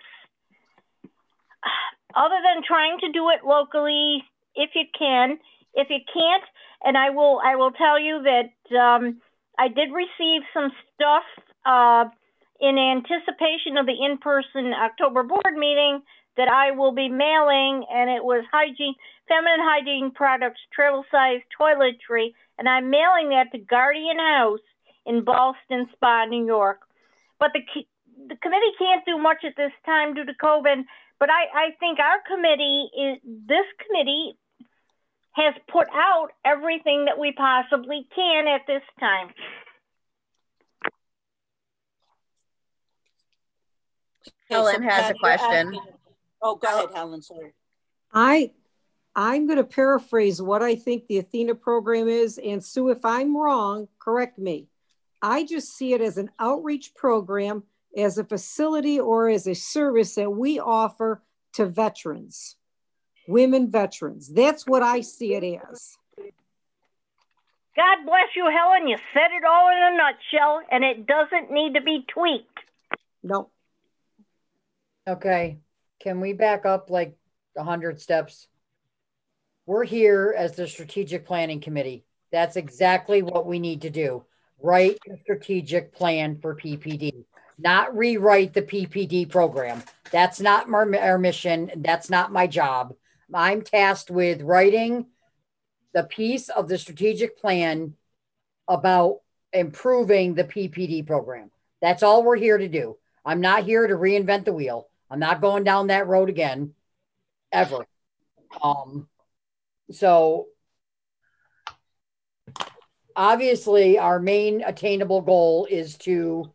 other than trying to do it locally if you can. If you can't, and I will, I will tell you that um, I did receive some stuff uh, in anticipation of the in-person October board meeting that I will be mailing, and it was hygiene, feminine hygiene products, travel size toiletry, and I'm mailing that to Guardian House in Ballston Spa, New York. But the the committee can't do much at this time due to COVID, but I, I think our committee, is this committee has put out everything that we possibly can at this time. Helen so has Pat, a question. asking, oh, go ahead, Helen, sorry. I, I'm going to paraphrase what I think the Athena program is. And Sue, if I'm wrong, correct me. I just see it as an outreach program, as a facility or as a service that we offer to veterans, women veterans. That's what I see it as. God bless you, Helen. You said it all in a nutshell, and it doesn't need to be tweaked. No. Okay. Can we back up like a hundred steps? We're here as the strategic planning committee. That's exactly what we need to do. Write a strategic plan for P P D, not rewrite the P P D program. That's not our, our mission. That's not my job. I'm tasked with writing the piece of the strategic plan about improving the P P D program. That's all we're here to do. I'm not here to reinvent the wheel. I'm not going down that road again, ever. Um, so obviously our main attainable goal is to,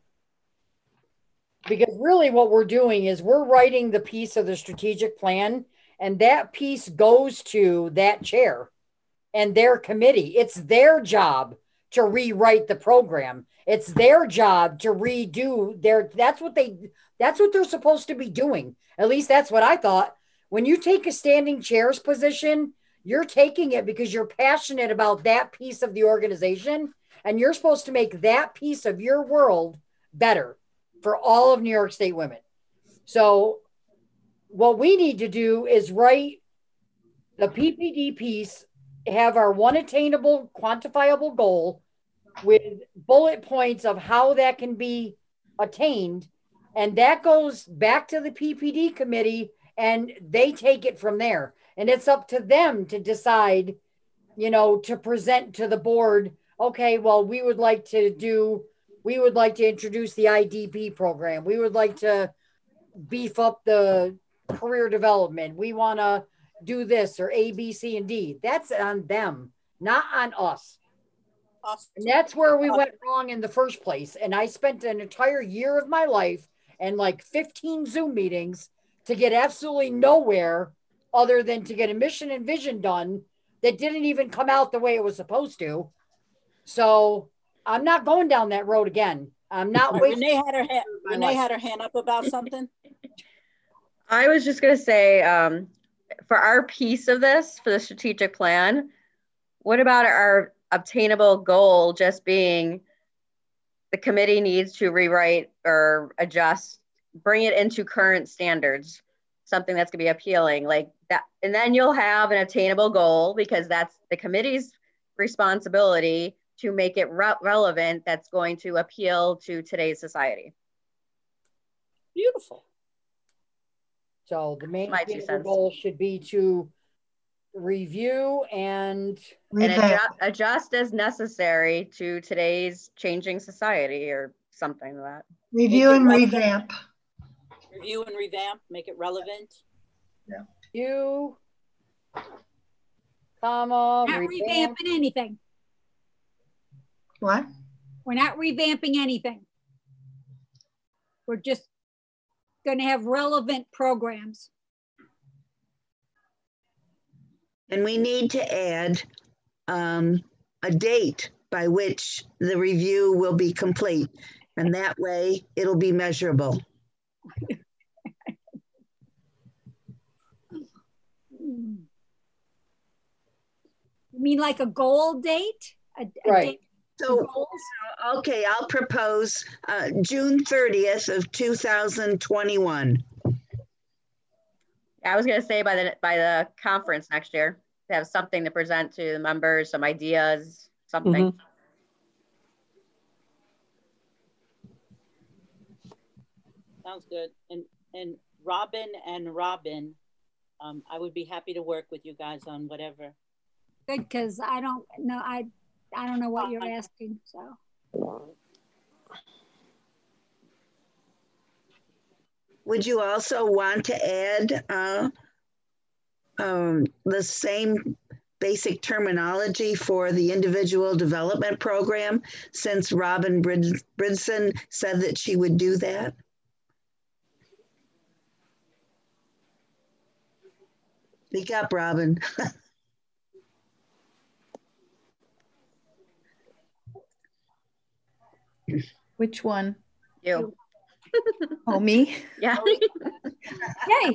because really what we're doing is we're writing the piece of the strategic plan, and that piece goes to that chair and their committee. It's their job to rewrite the program. It's their job to redo their, that's what they, that's what they're supposed to be doing. At least that's what I thought. When you take a standing chairs position, you're taking it because you're passionate about that piece of the organization, and you're supposed to make that piece of your world better for all of New York State women. So what we need to do is write the P P D piece, have our one attainable, quantifiable goal with bullet points of how that can be attained. And that goes back to the P P D committee, and they take it from there. And it's up to them to decide, you know, to present to the board, okay, well, we would like to do, we would like to introduce the I D P program. We would like to beef up the career development. We want to do this or A, B, C, and D. That's on them, not on us. Awesome. And that's where we went wrong in the first place. And I spent an entire year of my life and like fifteen Zoom meetings to get absolutely nowhere other than to get a mission and vision done that didn't even come out the way it was supposed to. So I'm not going down that road again. I'm not right, waiting. Renee had her hand, Renee had her hand up about something. I was just going to say, um, for our piece of this, for the strategic plan, what about our obtainable goal just being the committee needs to rewrite or adjust, bring it into current standards, something that's going to be appealing like that. And then you'll have an attainable goal, because that's the committee's responsibility to make it re relevant. That's going to appeal to today's society. Beautiful. So the main goal should be to review and, and adjust, adjust as necessary to today's changing society or something like that. Review and revamp. Review and revamp, make it relevant. Yeah. You, comma, not revamp. revamping anything. What? We're not revamping anything. We're just going to have relevant programs. And we need to add um, a date by which the review will be complete. And that way it'll be measurable. You mean like a goal date? A, a right. Date so, okay, I'll propose uh, June thirtieth of two thousand twenty-one. I was going to say by the by the conference next year, to have something to present to the members, some ideas, something. Sounds good. And and Robin and Robin, um, I would be happy to work with you guys on whatever. Good, because I don't know, I I don't know what you're asking, so. Would you also want to add uh, um, the same basic terminology for the individual development program, since Robin Brid- Bridson said that she would do that? Speak up, Robin. Which one? You. Oh, me? Yeah. Yay.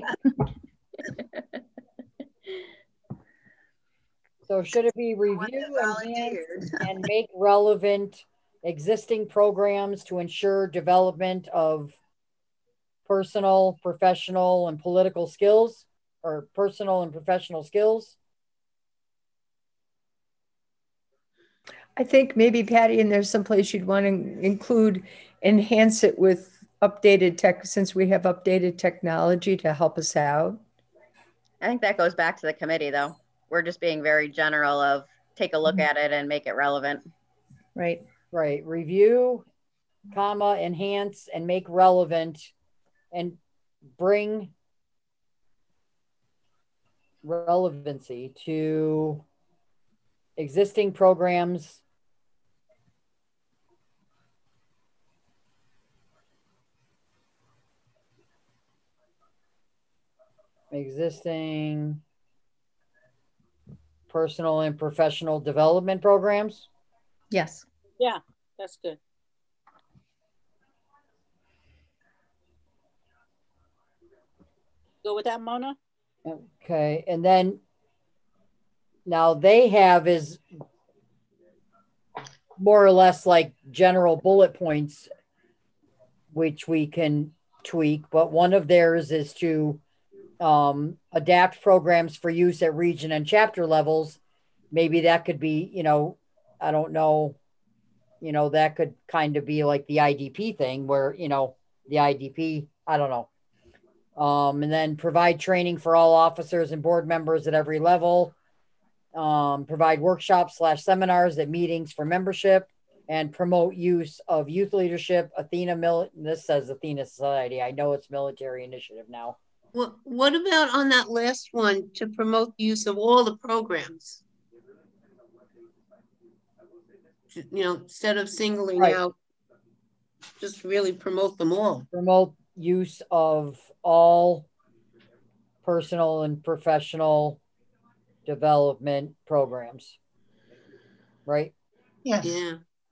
So should it be review, enhance, and make relevant existing programs to ensure development of personal, professional, and political skills, or personal and professional skills? I think maybe, Patty, and there's some place you'd want to include, enhance it with updated tech, since we have updated technology to help us out. I think that goes back to the committee, though. We're just being very general of take a look at it and make it relevant. Right. Right. Review, comma, enhance, and make relevant, and bring relevancy to existing programs existing personal and professional development programs. Yes. Yeah, that's good. Go with that, Mona? Okay, and then now they have is more or less like general bullet points, which we can tweak, but one of theirs is to um, adapt programs for use at region and chapter levels. Maybe that could be, you know, I don't know, you know, that could kind of be like the I D P thing where, you know, the I D P, I don't know. Um, and then provide training for all officers and board members at every level. Um, provide workshops slash seminars at meetings for membership, and promote use of youth leadership. Athena, mil- this says Athena Society. I know it's military initiative now. What, what about on that last one, to promote the use of all the programs? You know, instead of singling right out, just really promote them all. Promote use of all personal and professional development programs. Right? Yes. Yeah.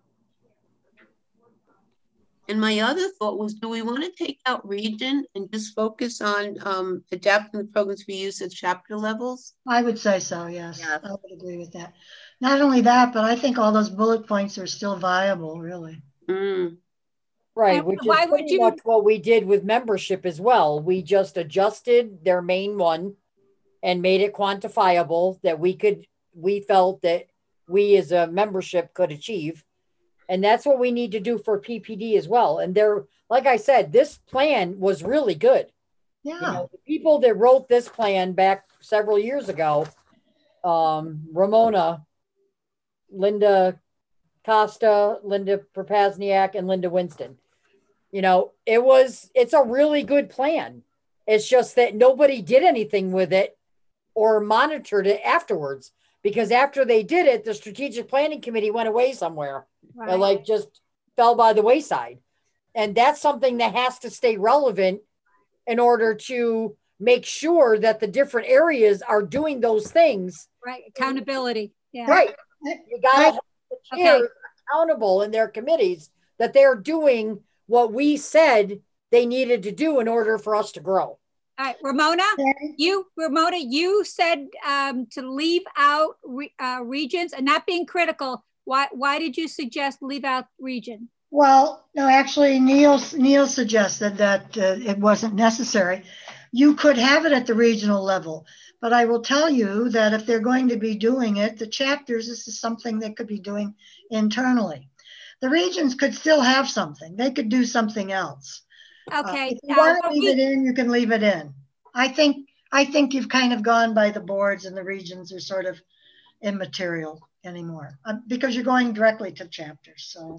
And my other thought was, do we want to take out region and just focus on um, adapting the programs for use at chapter levels? I would say so, yes. Yeah. I would agree with that. Not only that, but I think all those bullet points are still viable, really. Mm. Right, which is Why would pretty you- much what we did with membership as well. We just adjusted their main one and made it quantifiable that we could, we felt that we as a membership could achieve. And that's what we need to do for P P D as well. And there, like I said, this plan was really good. Yeah. You know, the people that wrote this plan back several years ago, um, Ramona, Linda Costa, Linda Propasniak, and Linda Winston. You know, it was, it's a really good plan. It's just that nobody did anything with it or monitored it afterwards, because after they did it, the strategic planning committee went away somewhere. Right. It like just fell by the wayside. And that's something that has to stay relevant in order to make sure that the different areas are doing those things. Right, accountability. Yeah. Right. You got to hold the chairs Okay. accountable in their committees that they're doing what we said they needed to do in order for us to grow. All right, Ramona, you, Ramona, you said um, to leave out re, uh, regions, and not being critical. Why, why did you suggest leave out region? Well, no, actually, Neil, Neil suggested that uh, it wasn't necessary. You could have it at the regional level, but I will tell you that if they're going to be doing it, the chapters, this is something they could be doing internally. The regions could still have something. They could do something else. Okay. Uh, if you uh, want to but leave we- it in, you can leave it in. I think, I think you've kind of gone by the boards and the regions are sort of immaterial anymore uh, because you're going directly to chapters. So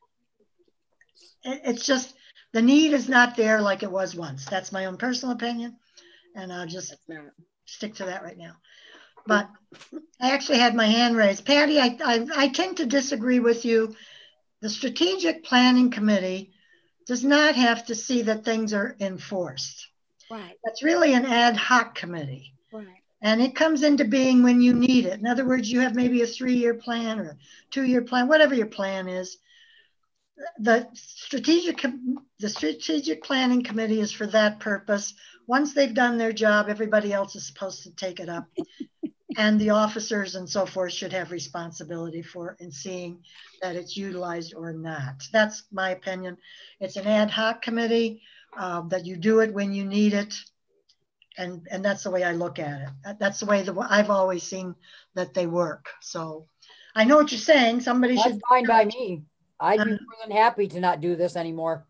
it, it's just, the need is not there like it was once. That's my own personal opinion. And I'll just stick to that right now. But I actually had my hand raised. Patty, I, I, I tend to disagree with you. The Strategic Planning Committee does not have to see that things are enforced. Right. That's really an ad hoc committee. Right. And it comes into being when you need it. In other words, you have maybe a three-year plan or two-year plan, whatever your plan is. The strategic, the strategic planning committee is for that purpose. Once they've done their job, everybody else is supposed to take it up. And the officers and so forth should have responsibility for in seeing that it's utilized or not. That's my opinion. It's an ad hoc committee uh, that you do it when you need it. And, and that's the way I look at it. That's the way that I've always seen that they work. So I know what you're saying. Somebody That's should. fine by me. I'd be more than happy to not do this anymore.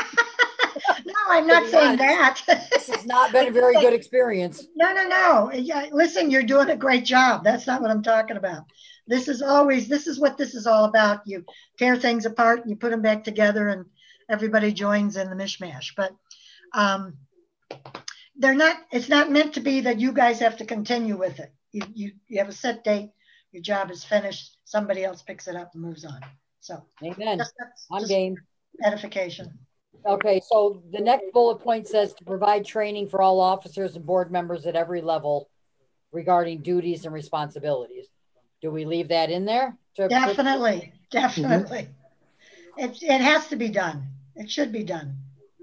No, I'm not saying honest, that. This has not been a very good experience. No, no, no. Yeah, listen, you're doing a great job. That's not what I'm talking about. This is always, this is what this is all about. You tear things apart and you put them back together and everybody joins in the mishmash. But um, they're not, it's not meant to be that you guys have to continue with it. You, you, you have a set date, your job is finished, somebody else picks it up and moves on. So, amen. Just, that's I'm just game. Edification. Okay, so the next bullet point says to provide training for all officers and board members at every level regarding duties and responsibilities. Do we leave that in there? To Definitely, definitely. Mm-hmm. It, it has to be done. It should be done.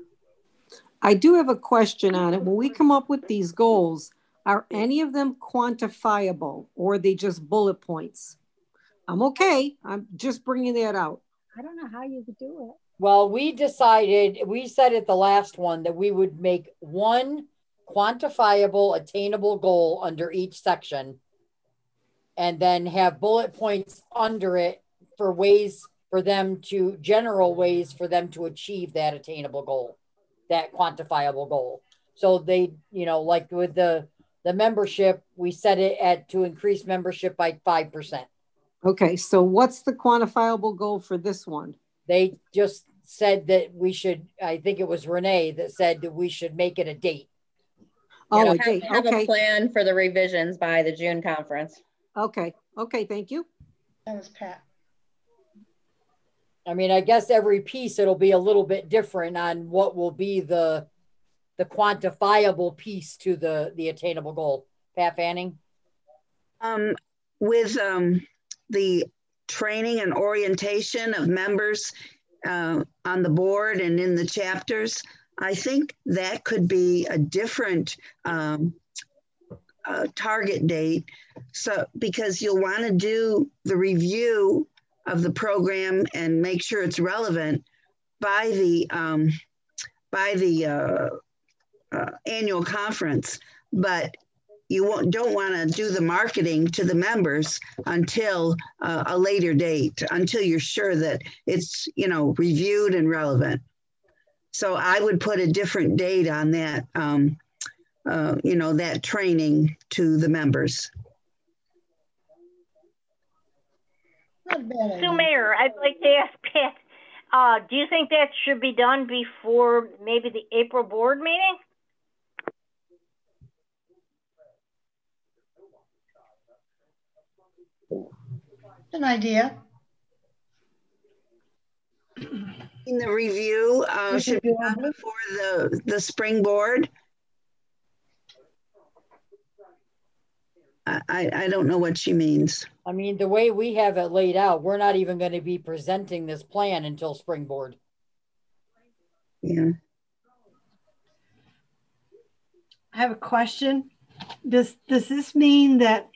I do have a question on it. When we come up with these goals, are any of them quantifiable or are they just bullet points? I'm okay. I'm just bringing that out. I don't know how you could do it. Well, we decided, we said at the last one that we would make one quantifiable, attainable goal under each section and then have bullet points under it for ways for them to, general ways for them to achieve that attainable goal, that quantifiable goal. So they, you know, like with the, the membership, we set it at to increase membership by five percent. Okay, so what's the quantifiable goal for this one? They just said that we should, I think it was Renee that said that we should make it a date. Oh, You know, a have, date. have Okay. a plan for the revisions by the June conference. Okay. Okay. Thank you. That was Pat. I mean, I guess every piece it'll be a little bit different on what will be the the quantifiable piece to the the attainable goal. Pat Fanning? Um, with um, the training and orientation of members uh, on the board and in the chapters, I think that could be a different um, uh, target date. So, because you'll want to do the review of the program and make sure it's relevant by the um, by the uh, uh, annual conference, but you won't, don't want to do the marketing to the members until uh, a later date, until you're sure that it's, you know, reviewed and relevant. So I would put a different date on that, um, uh, you know, that training to the members. So, Mayor, I'd like to ask Pat, uh, do you think that should be done before maybe the April board meeting? An idea. In the review, uh, should be done before the, the spring board. I, I don't know what she means. I mean, the way we have it laid out, we're not even going to be presenting this plan until spring board. Yeah. I have a question. Does, does this mean that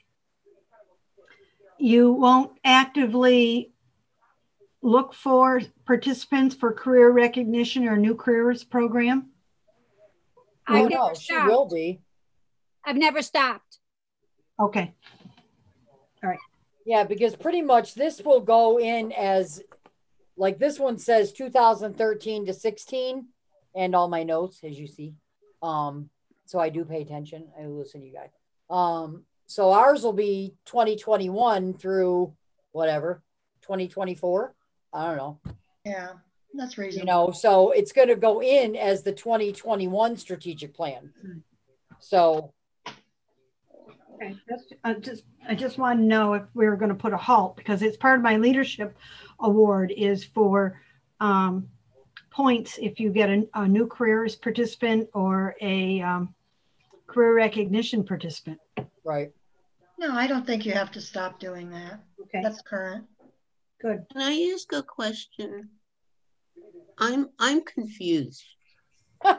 you won't actively look for participants for career recognition or new careers program? I know she will be. I've never stopped. Okay. All right. Yeah, because pretty much this will go in as, like this one says two thousand thirteen to sixteen. and all my notes, as you see. Um, so I do pay attention. I listen to you guys. Um, so ours will be twenty twenty-one through whatever, twenty twenty-four. I don't know. Yeah, that's reasonable. You know, so it's going to go in as the twenty twenty-one strategic plan. So. Okay, just, I just, I just want to know if we we're going to put a halt, because it's part of my leadership award is for um, points if you get a, a new careers participant or a um, career recognition participant. Right. No, I don't think you have to stop doing that. Okay. That's current. Good. Can I ask a question? I'm I'm confused. um,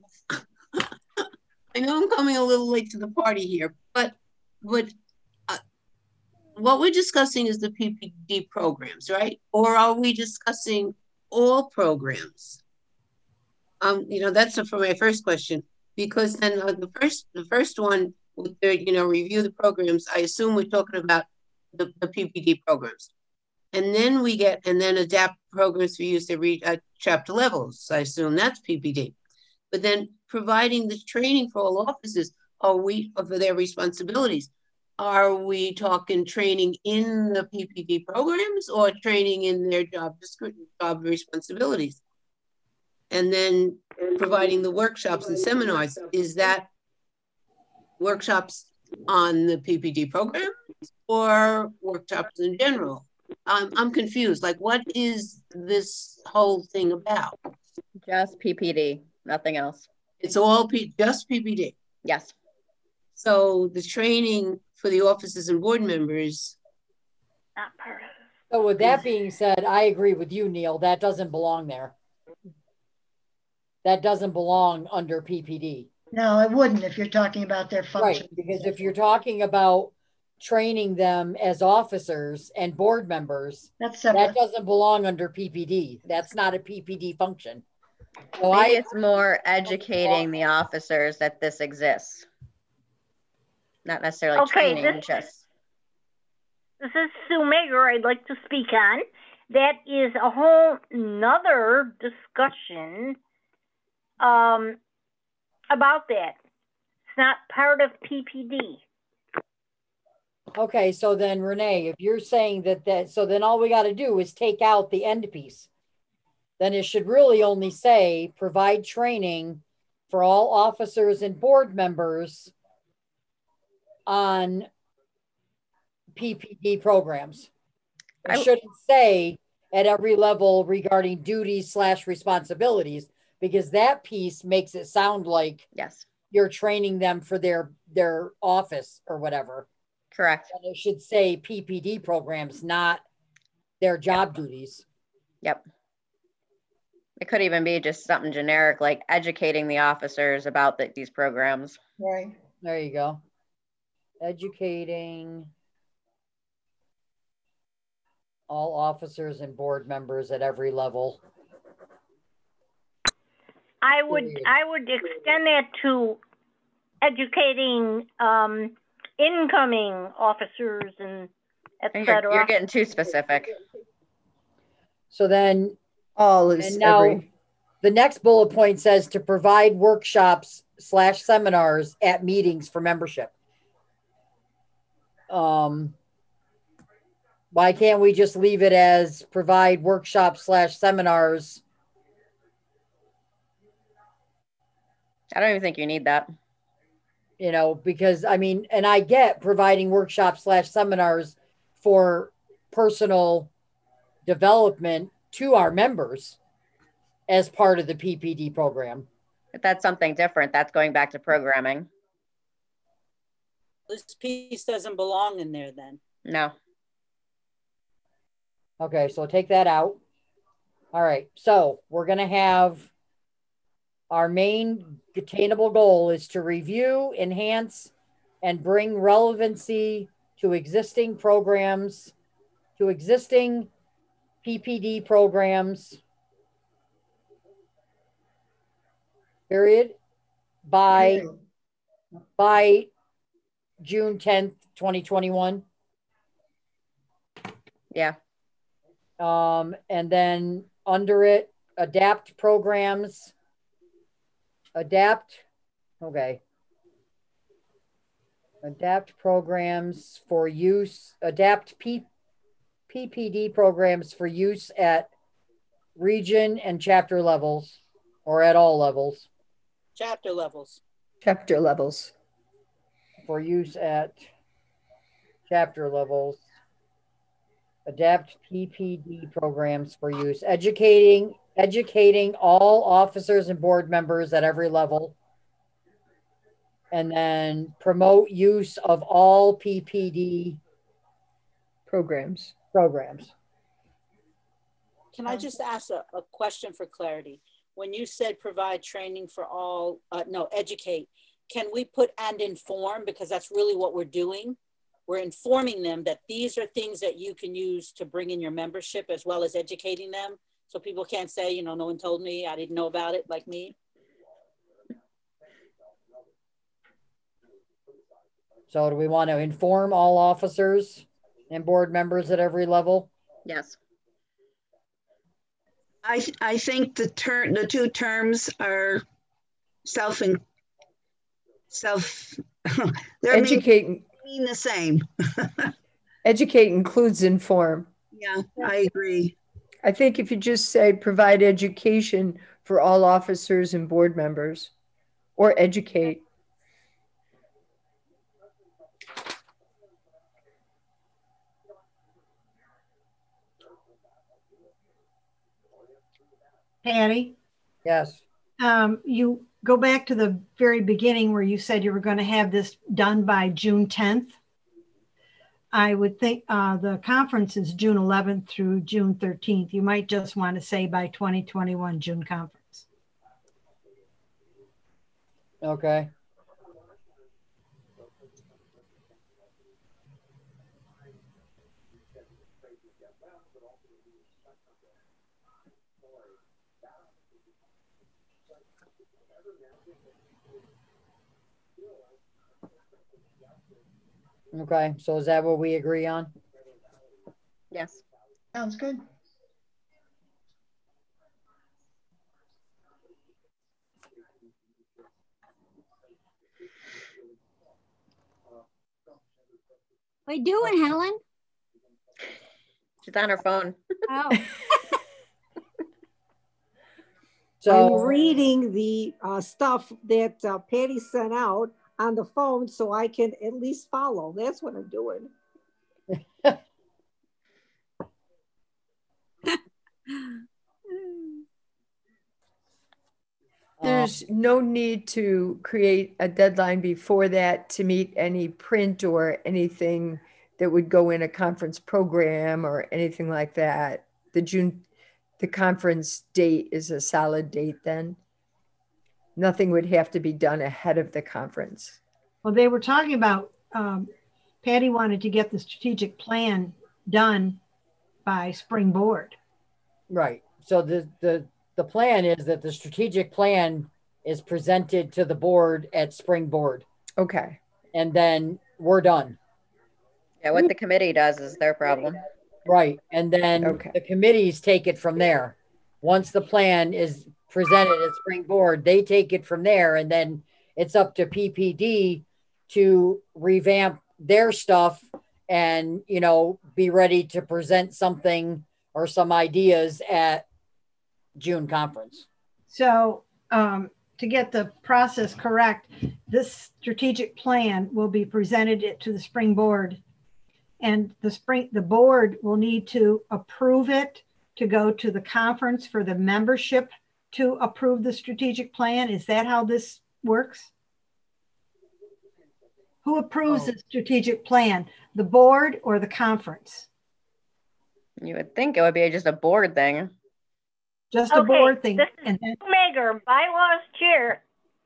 I know I'm coming a little late to the party here, but but uh, what we're discussing is the P P D programs, right? Or are we discussing all programs? Um, you know, that's a, for my first question, because then uh, the first the first one, with the, you know, review the programs. I assume we're talking about the, the P P D programs. And then we get, and then adapt programs for use at re, uh, chapter levels. I assume that's P P D. But then providing the training for all officers, are we, for their responsibilities, are we talking training in the P P D programs or training in their job description, job responsibilities? And then providing the workshops and seminars, is that workshops on the P P D program or workshops in general? I'm, I'm confused. Like, what is this whole thing about? Just P P D, nothing else. It's all P, just P P D. Yes. So the training for the officers and board members. Not part of it. So with that being said, I agree with you, Neil. That doesn't belong there. That doesn't belong under P P D. No, it wouldn't if you're talking about their function. Right, because if you're talking about training them as officers and board members, that's that doesn't belong under P P D. That's not a P P D function. So Maybe I, it's more educating the officers that this exists. Not necessarily Okay, training, this- just. This is Sue Mager I'd like to speak on. That is a whole nother discussion um, about that. It's not part of P P D. okay, so then Renee, if you're saying that that, so then all we got to do is take out the end piece. Then it should really only say provide training for all officers and board members on P P D programs. It I- shouldn't say at every level regarding duties slash responsibilities, because that piece makes it sound like Yes, you're training them for their their office or whatever. correct. And it should say P P D programs, not their job duties. Yep. It could even be just something generic like educating the officers about the, these programs. Right. There you go. Educating all officers and board members at every level. I would I would extend that to educating um, incoming officers and et You're, cetera. you're getting too specific. So then, all is and now every, the next bullet point says to provide workshops slash seminars at meetings for membership. Um, why can't we just leave it as provide workshops slash seminars? I don't even think you need that. You know, because I mean, and I get providing workshops slash seminars for personal development to our members as part of the P P D program. If that's something different, that's going back to programming. This piece doesn't belong in there then. No. Okay, so take that out. All right, so we're going to have our main attainable goal is to review, enhance, and bring relevancy to existing programs, to existing P P D programs, period, by, by June tenth, twenty twenty-one. Yeah. Um, and then under it, adapt programs adapt, okay. Adapt programs for use, adapt P, PPD programs for use at region and chapter levels, or at all levels. Chapter levels. Chapter levels. For use at chapter levels. Adapt P P D programs for use. Educating, educating all officers and board members at every level. And then promote use of all P P D programs. Programs. Can I just ask a, a question for clarity? When you said provide training for all, uh, no, educate, can we put and inform? Because that's really what we're doing. We're informing them that these are things that you can use to bring in your membership, as well as educating them. So people can't say, you know, no one told me, I didn't know about it, like me. So do we want to inform all officers and board members at every level? Yes. I I think the term the two terms are self and self they're educate mean, mean the same. Educate includes inform. Yeah, I agree. I think if you just say provide education for all officers and board members, or educate. Patty? Yes. Um, you go back to the very beginning where you said you were going to have this done by June tenth. I would think uh, the conference is June eleventh through June thirteenth. You might just want to say by twenty twenty-one June conference. Okay. Okay, so is that what we agree on? Yes. Sounds good. What are you doing, Helen? She's on her phone. Oh. So I'm reading the uh, stuff that uh, Patty sent out on the phone so I can at least follow. That's what I'm doing. There's no need to create a deadline before that to meet any print or anything that would go in a conference program or anything like that. The June, the conference date is a solid date then. Nothing would have to be done ahead of the conference. Well, they were talking about, um, Patty wanted to get the strategic plan done by spring board. Right. So the, the, the plan is that the strategic plan is presented to the board at spring board. Okay. And then we're done. Yeah, what the committee does is their problem. Right. And then okay. the committees take it from there. Once the plan is presented at spring board, they take it from there. And then it's up to P P D to revamp their stuff and, you know, be ready to present something or some ideas at June conference. So um, to get the process correct, this strategic plan will be presented to the spring board, and the spring the board will need to approve it to go to the conference for the membership to approve the strategic plan. Is that how this works? Who approves oh. the strategic plan, the board or the conference? You would think it would be just a board thing. Just a okay, board thing. This is and then Mager, bylaws chair.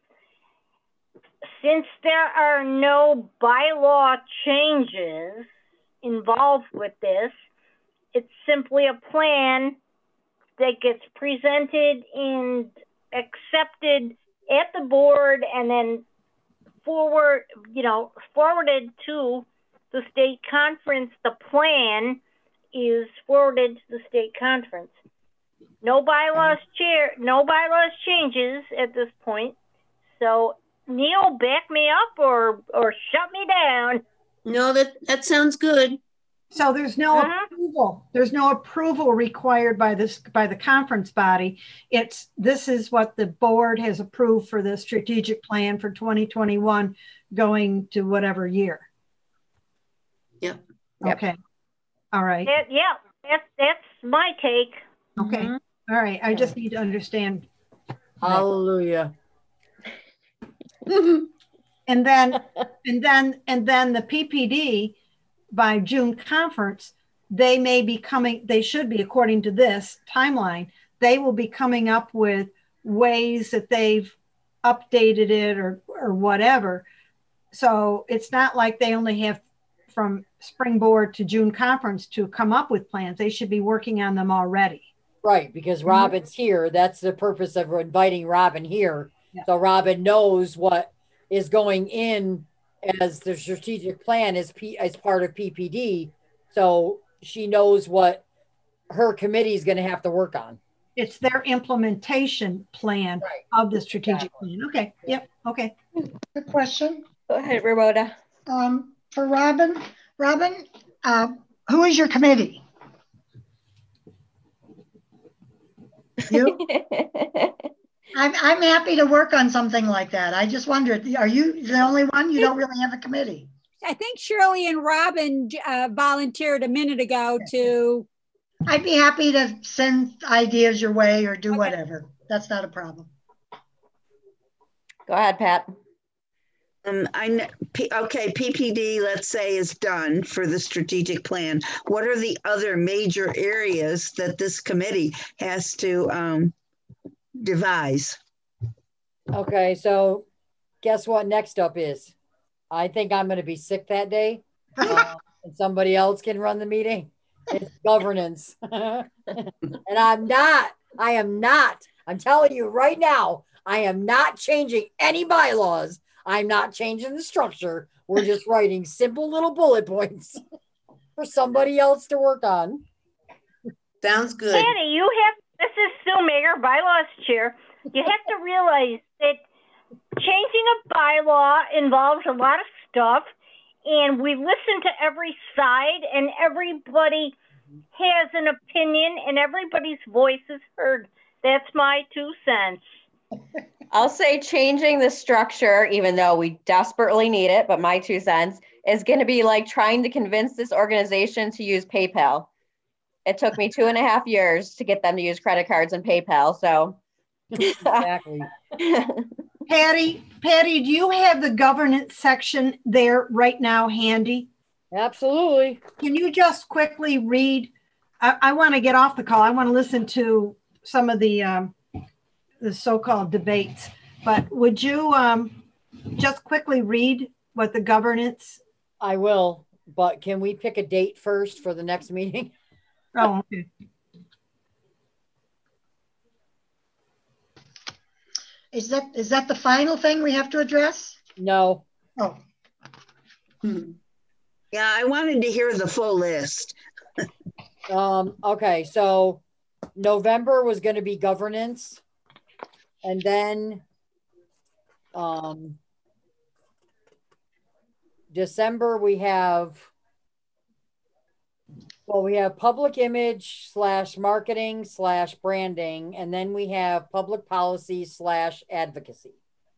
Since there are no bylaw changes involved with this, it's simply a plan that gets presented and accepted at the board and then forward, you know, forwarded to the state conference. The plan is forwarded to the state conference. No bylaws chair, no bylaws changes at this point. So Neil, back me up or or shut me down. No, that, that sounds good. So there's no Uh-huh. approval. There's no approval required by this by the conference body. It's this is what the board has approved for the strategic plan for twenty twenty-one going to whatever year. Yep. Okay. All right. That, yeah, that's that's my take. Okay. Mhm. All right. I just need to understand. Hallelujah. And then and then and then the P P D by June conference, they may be coming, they should be, according to this timeline, they will be coming up with ways that they've updated it or, or whatever. So it's not like they only have from springboard to June conference to come up with plans. They should be working on them already. Right, because Robin's here. That's the purpose of inviting Robin here. Yeah. So Robin knows what is going in as the strategic plan as P, as part of P P D. So she knows what her committee is going to have to work on. It's their implementation plan Right. of the strategic Exactly. plan. Okay. Yep. Okay. Good question. Go ahead, Ramona. Um, for Robin, Robin, uh, who is your committee? You? I'm, I'm happy to work on something like that. I just wondered, are you the only one? You don't really have a committee. I think Shirley and Robin uh, volunteered a minute ago to. I'd be happy to send ideas your way or do whatever. That's not a problem. Go ahead, Pat. Um, I kn- P- okay, P P D, let's say, is done for the strategic plan. What are the other major areas that this committee has to um, devise? Okay, so guess what next up is? I think I'm going to be sick that day. Uh, and somebody else can run the meeting. It's governance. And I'm not, I am not, I'm telling you right now, I am not changing any bylaws. I'm not changing the structure. We're just writing simple little bullet points for somebody else to work on. Sounds good. Patty, you have, this is Sue Mayer, bylaws chair. You have to realize that changing a bylaw involves a lot of stuff, and we listen to every side, and everybody has an opinion, and everybody's voice is heard. That's my two cents. I'll say changing the structure, even though we desperately need it, but my two cents is going to be like trying to convince this organization to use PayPal. It took me two and a half years to get them to use credit cards and PayPal. So Exactly. Patty, Patty, do you have the governance section there right now handy? Absolutely. Can you just quickly read? I, I want to get off the call. I want to listen to some of the um, the so-called debates. But would you um, just quickly read what the governance? I will, but can we pick a date first for the next meeting? Oh, okay. Is that, is that the final thing we have to address? No. Oh, Hmm. Yeah, I wanted to hear the full list. Um, okay, so November was going to be governance. And then um, December we have, well, we have public image slash marketing slash branding. And then we have public policy slash advocacy.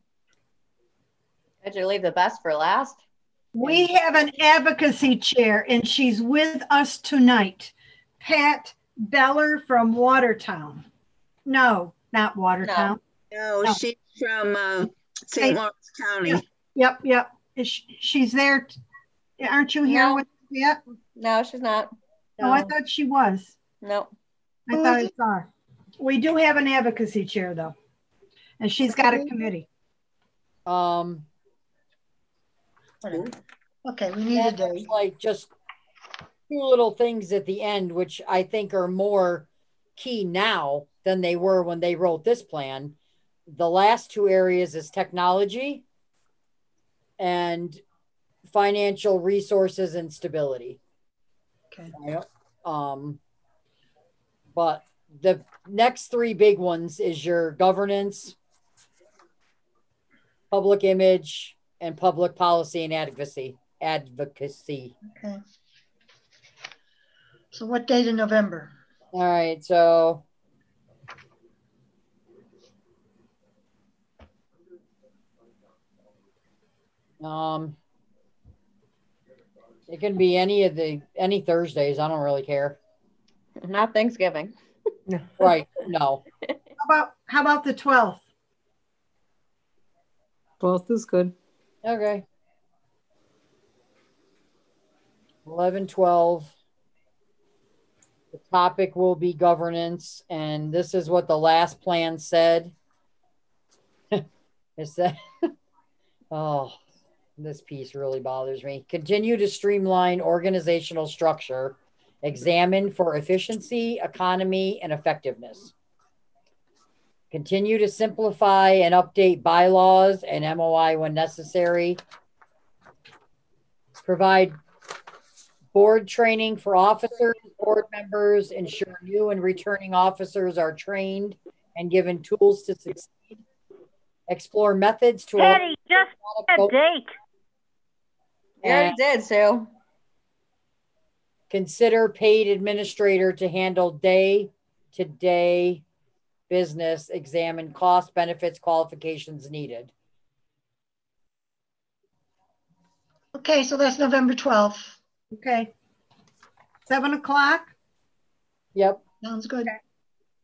Did you leave the best for last? We have an advocacy chair, and she's with us tonight. Pat Beller from Watertown. No, not Watertown. No, No. she's from uh, Hey. Saint Lawrence County. Yep, yep, yep. Is she- She's there. t- Aren't you here No. with us yet? No, she's not. Oh, I No. thought she was. No. I thought I saw her. We do have an advocacy chair, though, and she's got a committee. Um, whatever. Okay, we need a and there's date. like just two little things at the end, which I think are more key now than they were when they wrote this plan. The last two areas is technology and financial resources and stability. Okay. Yep. Um, but the next three big ones is your governance, public image, and public policy and advocacy. Advocacy. Okay. So what date in November? All right, so um, it can be any of the any Thursdays. I don't really care. Not Thanksgiving. Right? No. How about how about the twelfth? Both is good. Okay. eleven twelve. The topic will be governance, and this is what the last plan said. Is that, oh, this piece really bothers me. Continue to streamline organizational structure, examine for efficiency, economy, and effectiveness. Continue to simplify and update bylaws and M O I when necessary. Provide board training for officers, board members, ensure new and returning officers are trained and given tools to succeed. Explore methods to- Patty, just a date. You already did, Sue. Consider paid administrator to handle day-to-day business, examine cost, benefits, qualifications needed. Okay, so that's November twelfth. Okay. Seven o'clock? Yep. Sounds good. Okay.